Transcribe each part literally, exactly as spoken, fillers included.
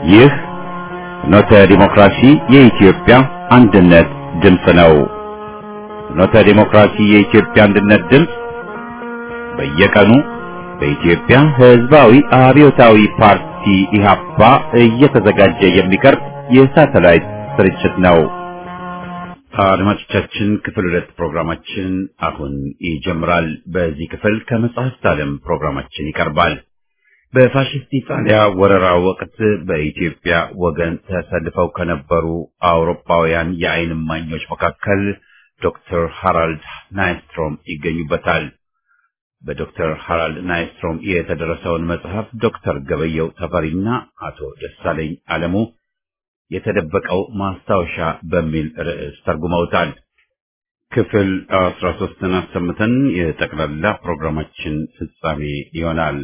ይህ ፍኖተ ዲሞክራሲ የኢትዮጵያ አንድነት ድምፅ ነው። ፍኖተ ዲሞክራሲ የኢትዮጵያ አንድነት ድምፅ በየቀኑ በኢትዮጵያ ሕዝባዊ አብዮታዊ ፓርቲ ኢህአፓ እየተዘጋጀ የሚቀርብ የሳተላይት ስርጭት ነው። አድማጮቻችን፣ ክፍል ሁለት ፕሮግራማችን አሁን ይጀምራል። በዚህ ክፍል ከመጽሐፍት ዓለም ፕሮግራማችን ይቀርባል። በፋሽስት ኢጣሊያ ወረራ ወቅት በኢትዮጵያ ወገን ተሰልፈው ከነበሩ አውሮፓውያን የዓይን እማኞች መካከል ዶክተር ሃራልድ ናይስትሮም ይገኙበታል። በዶክተር ሃራልድ ናይስትሮም የተደረሰውን መጽሐፍ ዶክተር ገበየው ተፈሪና አቶ ደሳለኝ አለሙ የተደበቀው ማስታወሻ በሚል ርዕስ ተርጉመውታል። ክፍል አስራ ሶስትን አሰምተን የጠቅላላ ፕሮግራማችን ፍጻሜ ይሆናል።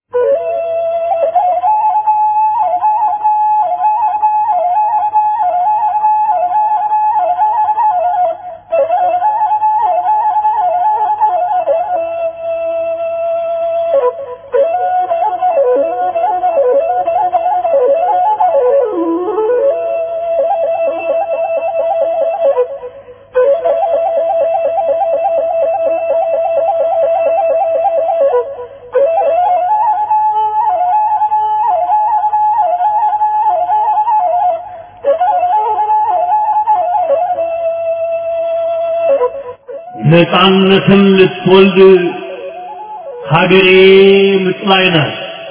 ነፃነትን ልትወልድ ሀገሬ ምጥ ላይ ናት።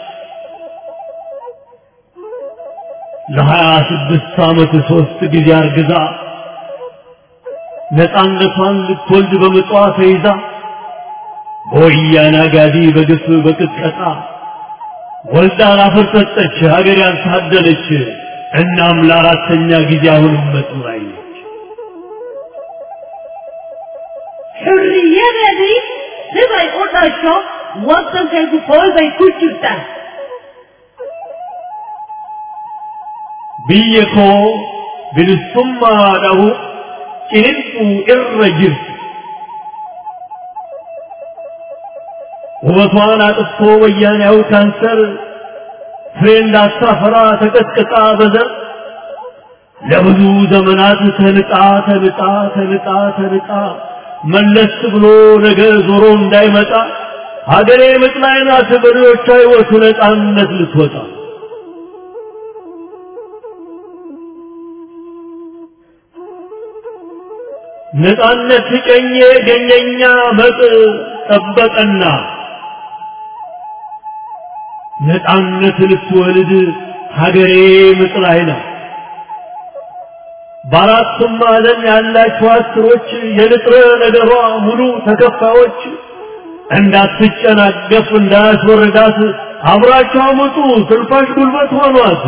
ለሀያ ስድስት ዓመት ሦስት ጊዜ አርግዛ ነፃነቷን ልትወልድ በምጧ ተይዛ በወያኔ አጋዲ በግፍ በቅጥቀጣ ወልዳ ላፈር ሰጠች፣ ሀገር ያልታደለች። እናም ለአራተኛ ጊዜ አሁንም ምጥ ላይ ነች። Hurriyadadi sibay u dhasho wadankaygu qool bay ku jirtaa. biyya koo bilisummaadhahu qiniphuu irra jirti. ውበቷን አጥፍቶ ወያኔያው ካንሰር ፍሬ እንዳታፈራ ተቀጥቅጣ በዘር ለብዙ ዘመናት ተንጣ ተንጣ ተንጣ ተንጣ መለስ ብሎ ነገ ዞሮ እንዳይመጣ ሀገሬ ምጥ ላይ ናት። በልጆቿ ሕይወት ነፃነት ልትወጣ ነፃነት ሲቀኘ ገኘኛ መጥ ጠበቀና ነፃነት ልትወልድ ሀገሬ ምጥ ላይ ናት። በአራቱም ማዕዘን ያላችሁ አስሮች የንጥረ ነገሯ ሙሉ ተከፋዮች እንዳትጨናገፍ እንዳያስወርዳት አብራቸው ምጡ ስልፋሽ ጉልበት ሆኗት።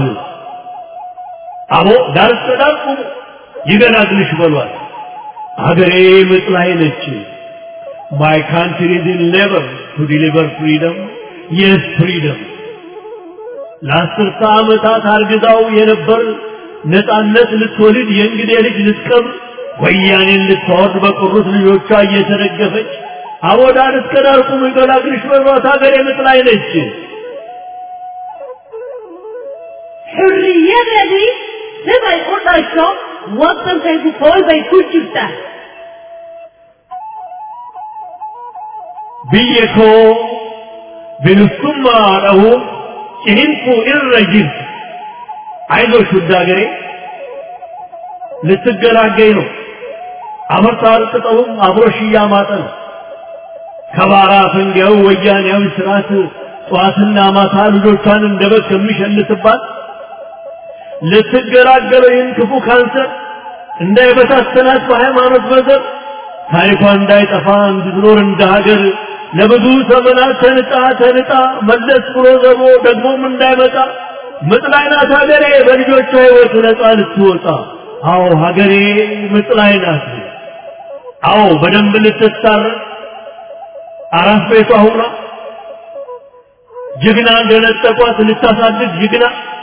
አቦ ዳር እስከ ቁሙ ይገላግልሽ በሏት። ሀገሬ ምጥ ላይ ነች። My country is in labor to deliver freedom. Yes, freedom. ለአስርተ ዓመታት አርግዛው የነበር ነፃነት ልትወልድ የእንግዴ ልጅ ልትቀብር ወያኔን ልትወርድ በቀሩት ልጆቿ እየተደገፈች አወዳር እስከ ዳር ቁም ይገላግልሽ በሏት። ሀገሬ ምጥ ላይ ነች። Hurriyadadi sibay u dhasho wadankaygu qool bay ku jirtaa. biyya koo bilisummaadhahu qiniphuu irra jirti. አይዞሽ ውድ ሀገሬ ልትገላገኝ ነው። አመርታል ቅጠሉም አብሮሽ እያማጠ ነው። ከባራ ፈንጊያው ወያኔያዊ ስርዓት ጠዋትና ማታ ልጆቿን እንደበግ ከሚሸልትባት ልትገላገለው ይህን ክፉ ካንሰር እንዳይበታተናት በሃይማኖት በዘር ታሪኳ እንዳይጠፋ እንድትኖር እንደ ሀገር ለብዙ ዘመናት ተንጣ ተንጣ መለስ ብሎ ዘሮ ደግሞም እንዳይመጣ ምጥ ላይ ናት ሀገሬ በልጆቿ ሕይወት ነፃ ልትወጣ። አዎ ሀገሬ ምጥ ላይ ናት። አዎ በደንብ ልትታረቅ አራስ ቤቷ ሁና ጀግና እንደነጠቋት ልታሳድግ ጀግና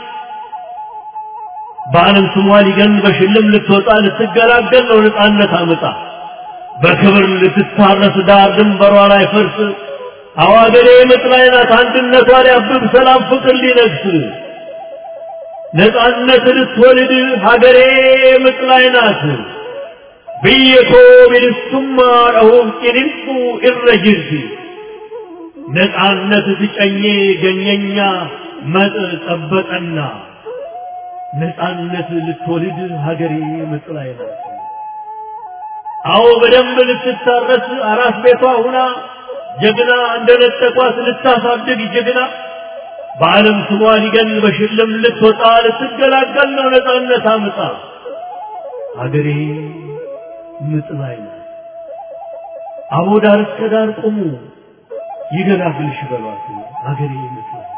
በዓለም ስሟ ሊገን በሽልም ልትወጣ ልትገላገል ነው ነፃነት አመጣ። በክብር ልትታረስ ዳር ድንበሯ ላይ ፈርስ አዋገሬ ምጥ ላይ ናት። አንድነቷ ሊያብብ ሰላም ፍቅር ሊነግስ ነፃነት ልትወልድ ሀገሬ ምጥ ላይ ናት ብየኮ ቢልሱማ ረሁም ቂንሱ ኢረጅስ ነፃነት ትጨኜ ገኘኛ መጥ ጠበቀና ነፃነት ልትወልድ ሀገሬ ምጥ ላይ ናት። አዎ በደንብ ልትታረስ አራስ ቤቷ ሁና ጀግና እንደነጠቋት ልታሳድግ ጀግና በዓለም ስሟ ሊገን በሽልም ልትወጣ ልትገላገል ነው ነፃነት አምጣ ሀገሬ ምጥ ላይ ናት። አቦ ዳር እስከ ዳር ቁሙ ይገላግልሽ በሏት ሀገሬ ምጥ ላይ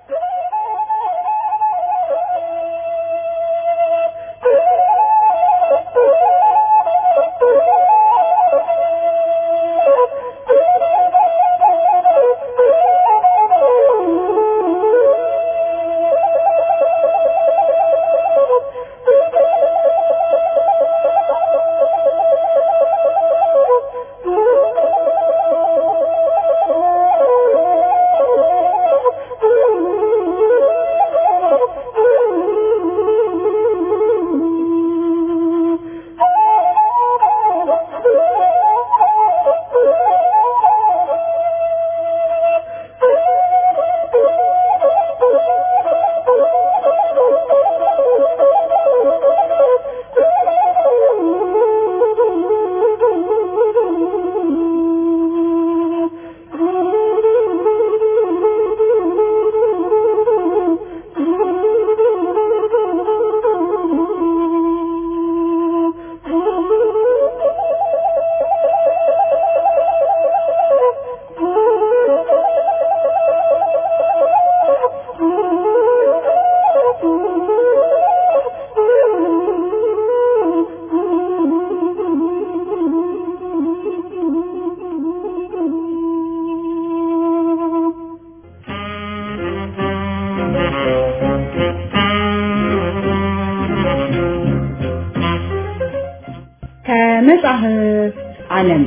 ከመጽሐፍ ዓለም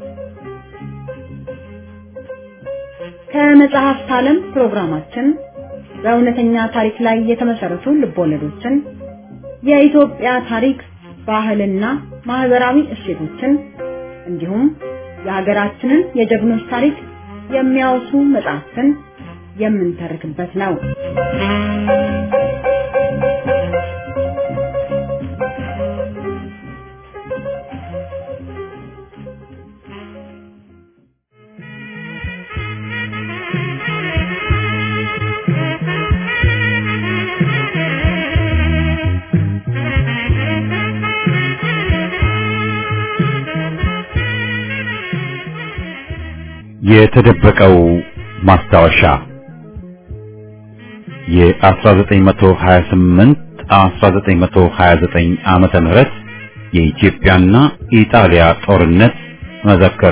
ከመጽሐፍ ዓለም ፕሮግራማችን በእውነተኛ ታሪክ ላይ የተመሰረቱ ልቦለዶችን የኢትዮጵያ ታሪክ ባህልና ማህበራዊ እሴቶችን እንዲሁም የሀገራችንን የጀግኖች ታሪክ የሚያወሱ መጽሐፍትን የምንተርክበት ነው። የተደበቀው ማስታወሻ የ1928 1929 ዓመተ ምህረት የኢትዮጵያና ኢጣሊያ ጦርነት መዘክር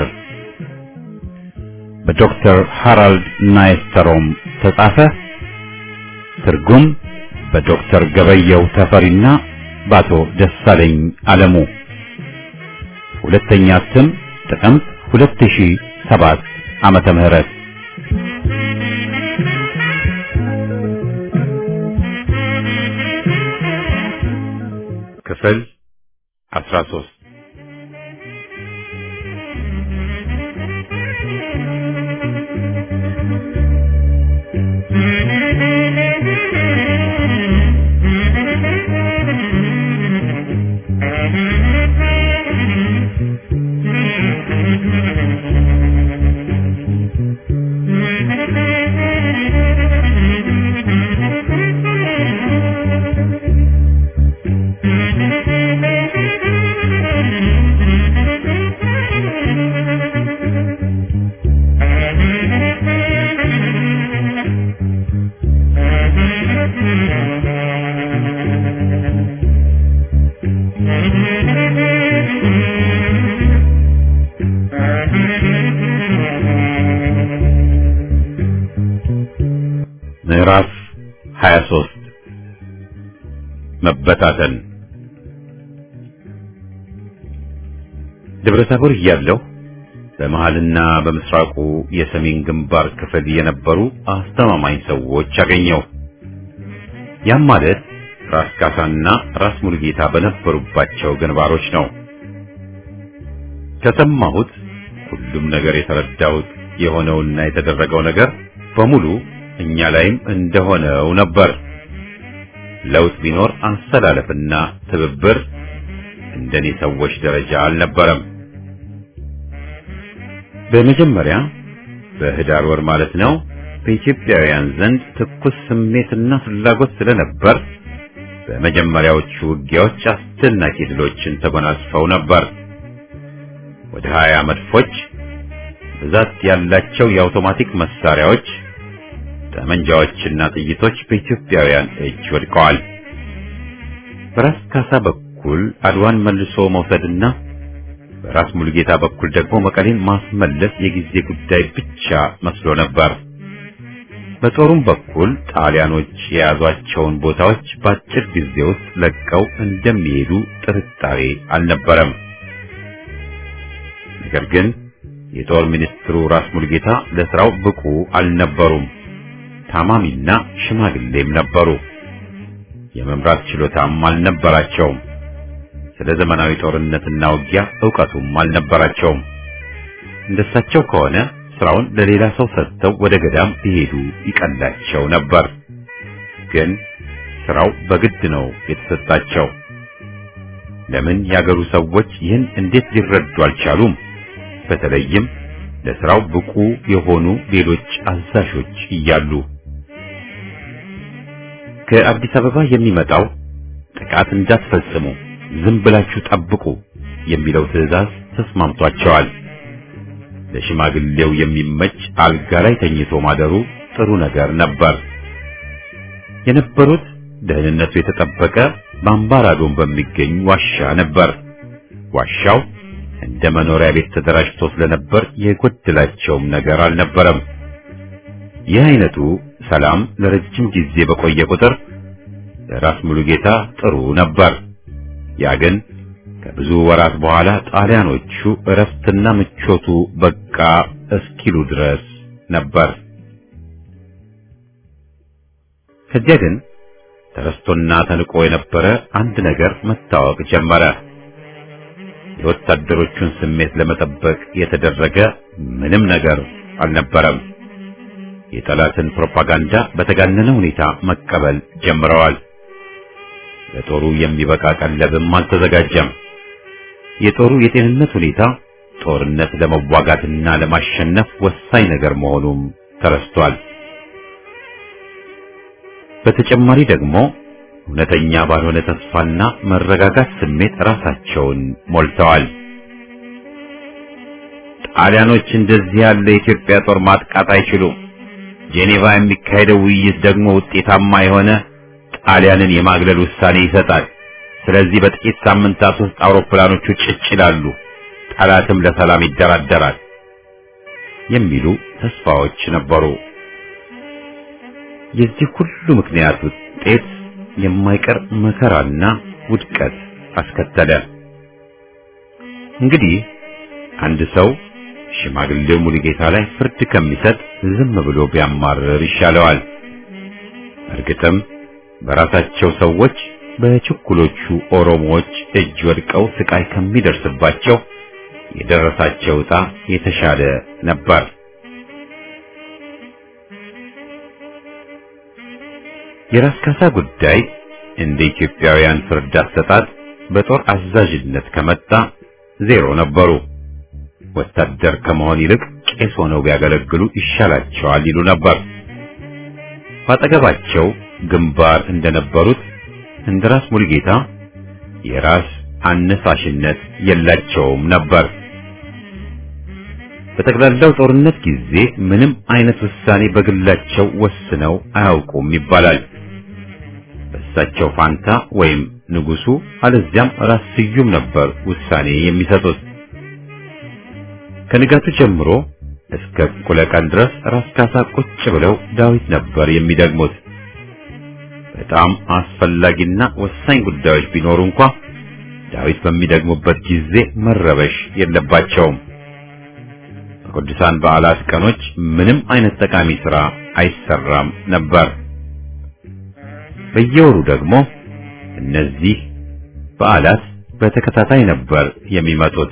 በዶክተር ሃራልድ ናይስተሮም ተጻፈ። ትርጉም በዶክተር ገበየው ተፈሪና በአቶ ደሳለኝ አለሙ። ሁለተኛ እትም ጥቅምት ሁለት ሺህ ሰባት ዓመተ ምህረት ክፍል አስራ ሶስት ምዕራፍ ሃያ ሶስት መበታተን። ደብረ ታቦር እያለሁ በመሃልና በምስራቁ የሰሜን ግንባር ክፍል የነበሩ አስተማማኝ ሰዎች አገኘው። ያም ማለት ራስ ካሳና ራስ ሙሉጌታ በነበሩባቸው ግንባሮች ነው። ከሰማሁት ሁሉም ነገር የተረዳሁት የሆነውና የተደረገው ነገር በሙሉ እኛ ላይም እንደሆነው ነበር። ለውጥ ቢኖር አስተላለፍና ትብብር እንደኔ ሰዎች ደረጃ አልነበረም። በመጀመሪያ በህዳር ወር ማለት ነው በኢትዮጵያውያን ዘንድ ትኩስ ስሜትና ፍላጎት ስለነበር በመጀመሪያዎቹ ውጊያዎች አስደናቂ ድሎችን ተጎናጽፈው ነበር። ወደ ሀያ መድፎች፣ ብዛት ያላቸው የአውቶማቲክ መሳሪያዎች፣ ጠመንጃዎችና ጥይቶች በኢትዮጵያውያን እጅ ወድቀዋል። በራስ ካሳ በኩል አድዋን መልሶ መውሰድና በራስ ሙሉጌታ በኩል ደግሞ መቀሌን ማስመለስ የጊዜ ጉዳይ ብቻ መስሎ ነበር። በጦሩም በኩል ጣሊያኖች የያዟቸውን ቦታዎች በአጭር ጊዜ ውስጥ ለቀው እንደሚሄዱ ጥርጣሬ አልነበረም። ነገር ግን የጦር ሚኒስትሩ ራስ ሙሉጌታ ለስራው ብቁ አልነበሩም። ታማሚና ሽማግሌም ነበሩ። የመምራት ችሎታም አልነበራቸውም። ስለ ዘመናዊ ጦርነትና ውጊያ ዕውቀቱም አልነበራቸውም። እንደሳቸው ከሆነ ስራውን ለሌላ ሰው ሰጥተው ወደ ገዳም ቢሄዱ ይቀላቸው ነበር። ግን ስራው በግድ ነው የተሰጣቸው። ለምን ያገሩ ሰዎች ይህን እንዴት ሊረዱ አልቻሉም? በተለይም ለስራው ብቁ የሆኑ ሌሎች አዛዦች እያሉ። ከአዲስ አበባ የሚመጣው ጥቃት እንዳትፈጽሙ፣ ዝም ብላችሁ ጠብቁ የሚለው ትዕዛዝ ተስማምቷቸዋል። ለሽማግሌው የሚመች አልጋ ላይ ተኝቶ ማደሩ ጥሩ ነገር ነበር። የነበሩት ደህንነቱ የተጠበቀ በአምባራዶን በሚገኝ ዋሻ ነበር። ዋሻው እንደ መኖሪያ ቤት ተደራጅቶ ስለነበር የጎደላቸውም ነገር አልነበረም። ይህ አይነቱ ሰላም ለረጅም ጊዜ በቆየ ቁጥር ለራስ ሙሉጌታ ጥሩ ነበር። ያ ግን ከብዙ ወራት በኋላ ጣሊያኖቹ እረፍትና ምቾቱ በቃ እስኪሉ ድረስ ነበር። ከዚያ ግን ተረስቶና ተንቆ የነበረ አንድ ነገር መታወቅ ጀመረ። የወታደሮቹን ስሜት ለመጠበቅ የተደረገ ምንም ነገር አልነበረም። የጠላትን ፕሮፓጋንዳ በተጋነነ ሁኔታ መቀበል ጀምረዋል። ለጦሩ የሚበቃ ቀለብም አልተዘጋጀም። የጦሩ የጤንነት ሁኔታ ጦርነት ለመዋጋትና ለማሸነፍ ወሳኝ ነገር መሆኑም ተረስቷል። በተጨማሪ ደግሞ እውነተኛ ባልሆነ ተስፋና መረጋጋት ስሜት ራሳቸውን ሞልተዋል። ጣሊያኖች እንደዚህ ያለ የኢትዮጵያ ጦር ማጥቃት አይችሉም። ጄኔቫ የሚካሄደው ውይይት ደግሞ ውጤታማ የሆነ ጣሊያንን የማግለል ውሳኔ ይሰጣል። ስለዚህ በጥቂት ሳምንታት ውስጥ አውሮፕላኖቹ ጭጭ ይላሉ፣ ጠላትም ለሰላም ይደራደራል የሚሉ ተስፋዎች ነበሩ። የዚህ ሁሉ ምክንያት ውጤት የማይቀር መከራና ውድቀት አስከተለ። እንግዲህ አንድ ሰው ሽማግሌው ሙሉጌታ ላይ ፍርድ ከሚሰጥ ዝም ብሎ ቢያማርር ይሻለዋል። እርግጥም በራሳቸው ሰዎች በችኩሎቹ ኦሮሞዎች እጅ ወድቀው ስቃይ ከሚደርስባቸው የደረሳቸው ዕጣ የተሻለ ነበር። የራስ ካሳ ጉዳይ እንደ ኢትዮጵያውያን ፍርድ አሰጣጥ በጦር አዛዥነት ከመጣ ዜሮ ነበሩ። ወታደር ከመሆን ይልቅ ቄስ ሆነው ቢያገለግሉ ይሻላቸዋል ይሉ ነበር። ባጠገባቸው ግንባር እንደነበሩት እንደ ራስ ሙሉጌታ የራስ አነሳሽነት የላቸውም ነበር። በጠቅላላው ጦርነት ጊዜ ምንም አይነት ውሳኔ በግላቸው ወስነው አያውቁም ይባላል። በእሳቸው ፋንታ ወይም ንጉሱ አለዚያም ራስ ስዩም ነበር ውሳኔ የሚሰጡት። ከንጋቱ ጀምሮ እስከ እኩለ ቀን ድረስ ራስ ካሳ ቁጭ ብለው ዳዊት ነበር የሚደግሙት። በጣም አስፈላጊና ወሳኝ ጉዳዮች ቢኖሩ እንኳ ዳዊት በሚደግሙበት ጊዜ መረበሽ የለባቸውም። በቅዱሳን በዓላት ቀኖች ምንም አይነት ጠቃሚ ሥራ አይሰራም ነበር። በየወሩ ደግሞ እነዚህ በዓላት በተከታታይ ነበር የሚመጡት።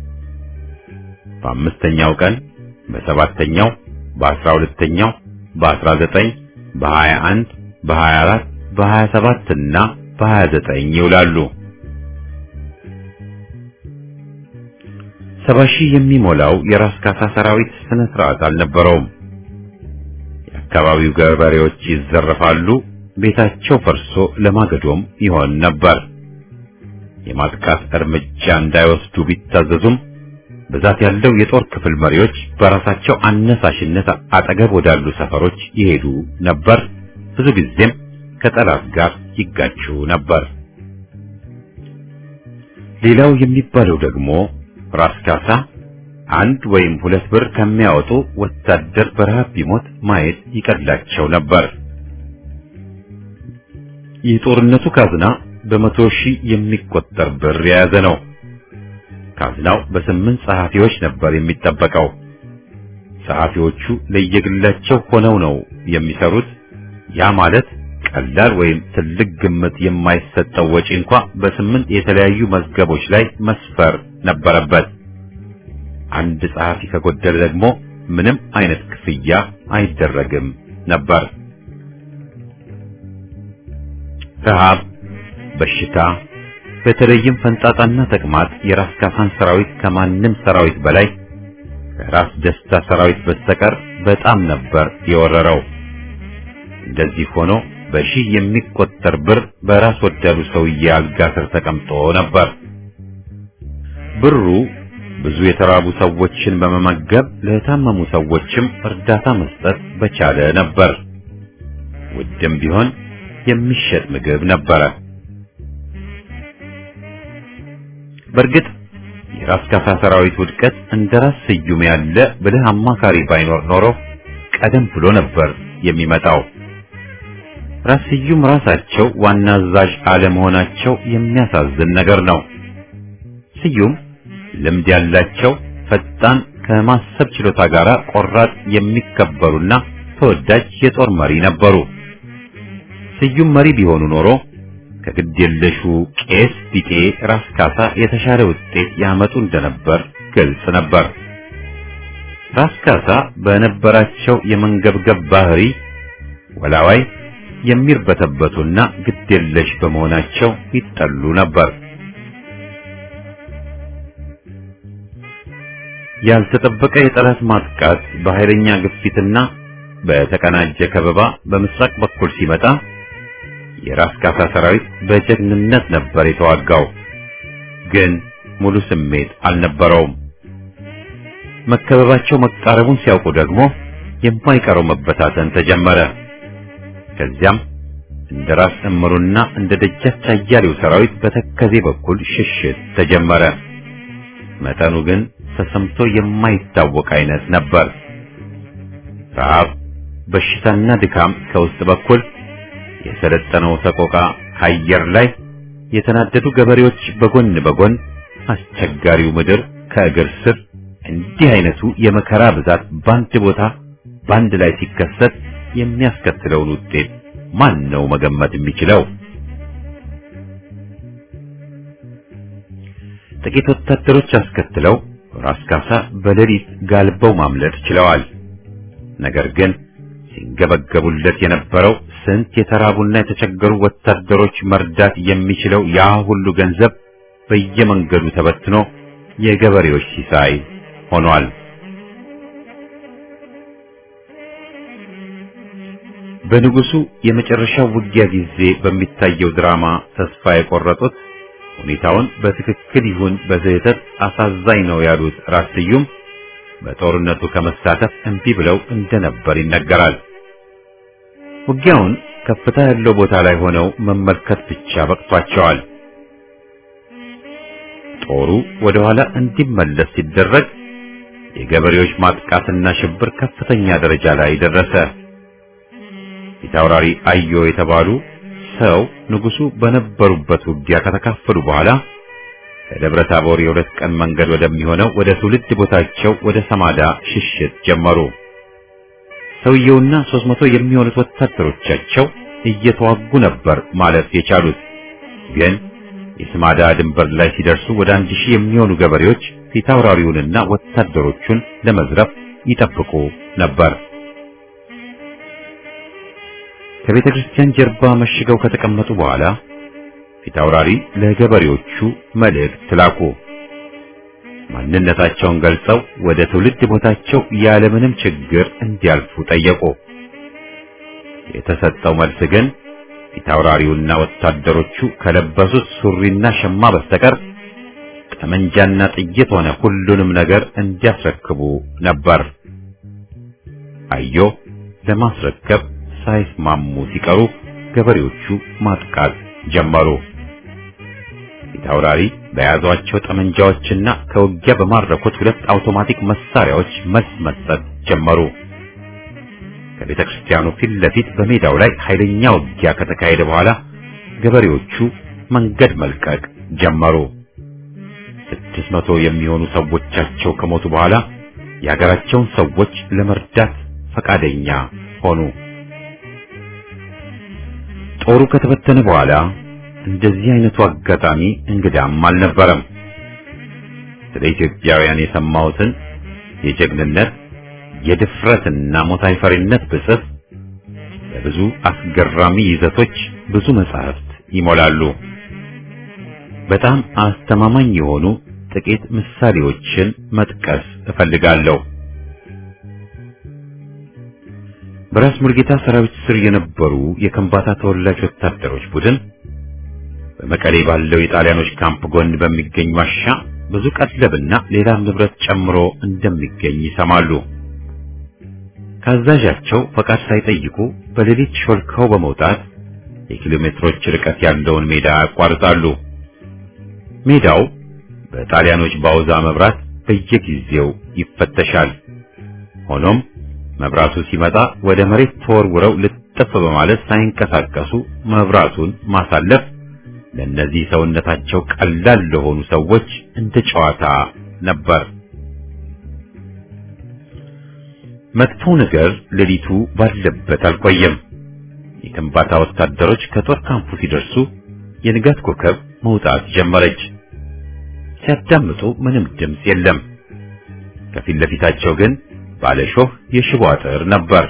በአምስተኛው ቀን፣ በሰባተኛው፣ በአስራ ሁለተኛው፣ በአስራ ዘጠኝ፣ በሀያ አንድ፣ በሀያ አራት፣ በሀያ ሰባት እና በሀያ ዘጠኝ ይውላሉ። ሰባ ሺህ የሚሞላው የራስ ካሳ ሰራዊት ስነ ስርዓት አልነበረውም። የአካባቢው ገበሬዎች ይዘረፋሉ፣ ቤታቸው ፈርሶ ለማገዶም ይሆን ነበር። የማጥቃት እርምጃ እንዳይወስዱ ቢታዘዙም ብዛት ያለው የጦር ክፍል መሪዎች በራሳቸው አነሳሽነት አጠገብ ወዳሉ ሰፈሮች ይሄዱ ነበር። ብዙ ጊዜም ከጠላት ጋር ይጋጩ ነበር። ሌላው የሚባለው ደግሞ ራስ ካሳ አንድ ወይም ሁለት ብር ከሚያወጡ ወታደር በረሃብ ቢሞት ማየት ይቀላቸው ነበር። የጦርነቱ ካዝና በመቶ ሺህ የሚቆጠር ብር የያዘ ነው። ካዝናው በስምንት ጸሐፊዎች ነበር የሚጠበቀው። ጸሐፊዎቹ ለየግላቸው ሆነው ነው የሚሰሩት። ያ ማለት ቀላል ወይም ትልቅ ግምት የማይሰጠው ወጪ እንኳ በስምንት የተለያዩ መዝገቦች ላይ መስፈር ነበረበት። አንድ ጸሐፊ ከጎደለ ደግሞ ምንም አይነት ክፍያ አይደረግም ነበር። ረሃብ፣ በሽታ፣ በተለይም ፈንጣጣና ተቅማጥ የራስ ካሳን ሰራዊት ከማንም ሰራዊት በላይ ከራስ ደስታ ሰራዊት በስተቀር በጣም ነበር የወረረው። እንደዚህ ሆኖ በሺህ የሚቆጠር ብር በራስ ወዳዱ ሰውዬ አልጋ ስር ተቀምጦ ነበር። ብሩ ብዙ የተራቡ ሰዎችን በመመገብ ለታመሙ ሰዎችም እርዳታ መስጠት በቻለ ነበር። ውድም ቢሆን የሚሸጥ ምግብ ነበረ። በእርግጥ የራስ ካሳ ሰራዊት ውድቀት እንደ ራስ ስዩም ያለ ብልህ አማካሪ ባይኖር ኖሮ ቀደም ብሎ ነበር የሚመጣው። ራስ ስዩም ራሳቸው ዋና አዛዥ አለመሆናቸው የሚያሳዝን ነገር ነው። ስዩም ልምድ ያላቸው ፈጣን፣ ከማሰብ ችሎታ ጋር ቆራጥ፣ የሚከበሩና ተወዳጅ የጦር መሪ ነበሩ። ስዩም መሪ ቢሆኑ ኖሮ ከግድ የለሹ ቄስ ቢጤ ራስ ካሳ የተሻለ ውጤት ያመጡ እንደነበር ግልጽ ነበር። ራስ ካሳ በነበራቸው የመንገብገብ ባህሪ ወላዋይ፣ የሚርበተበቱና ግድ የለሽ በመሆናቸው ይጠሉ ነበር። ያልተጠበቀ የጠላት ማጥቃት በኃይለኛ ግፊትና በተቀናጀ ከበባ በምስራቅ በኩል ሲመጣ የራስ ካሳ ሰራዊት በጀግንነት ነበር የተዋጋው። ግን ሙሉ ስሜት አልነበረውም። መከበባቸው መቃረቡን ሲያውቁ ደግሞ የማይቀረው መበታተን ተጀመረ። ከዚያም እንደ ራስ እምሩና እንደ ደጃች አያሌው ሰራዊት በተከዜ በኩል ሽሽት ተጀመረ። መጠኑ ግን ተሰምቶ የማይታወቅ አይነት ነበር። ረሃብ፣ በሽታና ድካም ከውስጥ በኩል፣ የሰለጠነው ሰቆቃ ከአየር ላይ፣ የተናደዱ ገበሬዎች በጎን በጎን፣ አስቸጋሪው ምድር ከእግር ስር፣ እንዲህ አይነቱ የመከራ ብዛት በአንድ ቦታ በአንድ ላይ ሲከሰት የሚያስከትለውን ውጤት ማን ነው መገመት የሚችለው? ጥቂት ወታደሮች አስከትለው ራስ ካሳ በሌሊት ጋልበው ማምለጥ ችለዋል። ነገር ግን ሲንገበገቡለት የነበረው ስንት የተራቡና የተቸገሩ ወታደሮች መርዳት የሚችለው ያ ሁሉ ገንዘብ በየመንገዱ ተበትኖ የገበሬዎች ሲሳይ ሆኗል። በንጉሱ የመጨረሻው ውጊያ ጊዜ በሚታየው ድራማ ተስፋ የቆረጡት ሁኔታውን በትክክል ይሁን በስህተት አሳዛኝ ነው ያሉት ራስ ስዩም በጦርነቱ ከመሳተፍ እምቢ ብለው እንደነበር ይነገራል። ውጊያውን ከፍታ ያለው ቦታ ላይ ሆነው መመልከት ብቻ በቅቷቸዋል። ጦሩ ወደ ኋላ እንዲመለስ ሲደረግ የገበሬዎች ማጥቃትና ሽብር ከፍተኛ ደረጃ ላይ ደረሰ። ፊታውራሪ አዮ የተባሉ ሰው ንጉሱ በነበሩበት ውጊያ ከተካፈሉ በኋላ ከደብረ ታቦር የሁለት ቀን መንገድ ወደሚሆነው ወደ ትውልድ ቦታቸው ወደ ሰማዳ ሽሽት ጀመሩ። ሰውየውና ሦስት መቶ የሚሆኑት ወታደሮቻቸው እየተዋጉ ነበር ማለት የቻሉት። ግን የስማዳ ድንበር ላይ ሲደርሱ ወደ አንድ ሺህ የሚሆኑ ገበሬዎች ፊታውራሪውንና ወታደሮቹን ለመዝረፍ ይጠብቁ ነበር። ከቤተ ክርስቲያን ጀርባ መሽገው ከተቀመጡ በኋላ ፊታውራሪ ለገበሬዎቹ መልእክት ላኩ። ማንነታቸውን ገልጸው ወደ ትውልድ ቦታቸው ያለምንም ችግር እንዲያልፉ ጠየቁ። የተሰጠው መልስ ግን ፊታውራሪውና ወታደሮቹ ከለበሱት ሱሪና ሸማ በስተቀር ጠመንጃና ጥይት ሆነ ሁሉንም ነገር እንዲያስረክቡ ነበር። አዮ ለማስረከብ ሳይስማሙ ሲቀሩ ገበሬዎቹ ማጥቃት ጀመሩ። ፊታውራሪ በያዟቸው ጠመንጃዎችና ከውጊያ በማረኩት ሁለት አውቶማቲክ መሳሪያዎች መልስ መስጠት ጀመሩ። ከቤተ ክርስቲያኑ ፊት ለፊት በሜዳው ላይ ኃይለኛ ውጊያ ከተካሄደ በኋላ ገበሬዎቹ መንገድ መልቀቅ ጀመሩ። ስድስት መቶ የሚሆኑ ሰዎቻቸው ከሞቱ በኋላ የሀገራቸውን ሰዎች ለመርዳት ፈቃደኛ ሆኑ። ጦሩ ከተበተነ በኋላ እንደዚህ አይነቱ አጋጣሚ እንግዳም አልነበረም። ስለ ኢትዮጵያውያን የሰማሁትን የጀግንነት የድፍረትና ሞታይ ፈሪነት ብጽፍ በብዙ አስገራሚ ይዘቶች ብዙ መጻሕፍት ይሞላሉ። በጣም አስተማማኝ የሆኑ ጥቂት ምሳሌዎችን መጥቀስ እፈልጋለሁ። በራስ ሙልጌታ ሰራዊት ስር የነበሩ የከምባታ ተወላጅ ወታደሮች ቡድን በመቀሌ ባለው የጣሊያኖች ካምፕ ጎን በሚገኝ ዋሻ ብዙ ቀለብና ሌላም ንብረት ጨምሮ እንደሚገኝ ይሰማሉ። ካዛዣቸው ፈቃድ ሳይጠይቁ በሌሊት ሾልከው በመውጣት የኪሎ ሜትሮች ርቀት ያለውን ሜዳ ያቋርጣሉ። ሜዳው በጣሊያኖች ባውዛ መብራት በየጊዜው ይፈተሻል። ሆኖም መብራቱ ሲመጣ ወደ መሬት ተወርውረው ልጥፍ በማለት ሳይንቀሳቀሱ መብራቱን ማሳለፍ ለነዚህ ሰውነታቸው ቀላል ለሆኑ ሰዎች እንደ ጨዋታ ነበር። መጥፎ ነገር ሌሊቱ ባለበት አልቆየም። የከምባታ ወታደሮች ከጦር ካምፑ ሲደርሱ የንጋት ኮከብ መውጣት ጀመረች። ሲያዳምጡ ምንም ድምፅ የለም። ከፊት ለፊታቸው ግን ባለሾህ የሽቦ አጥር ነበር።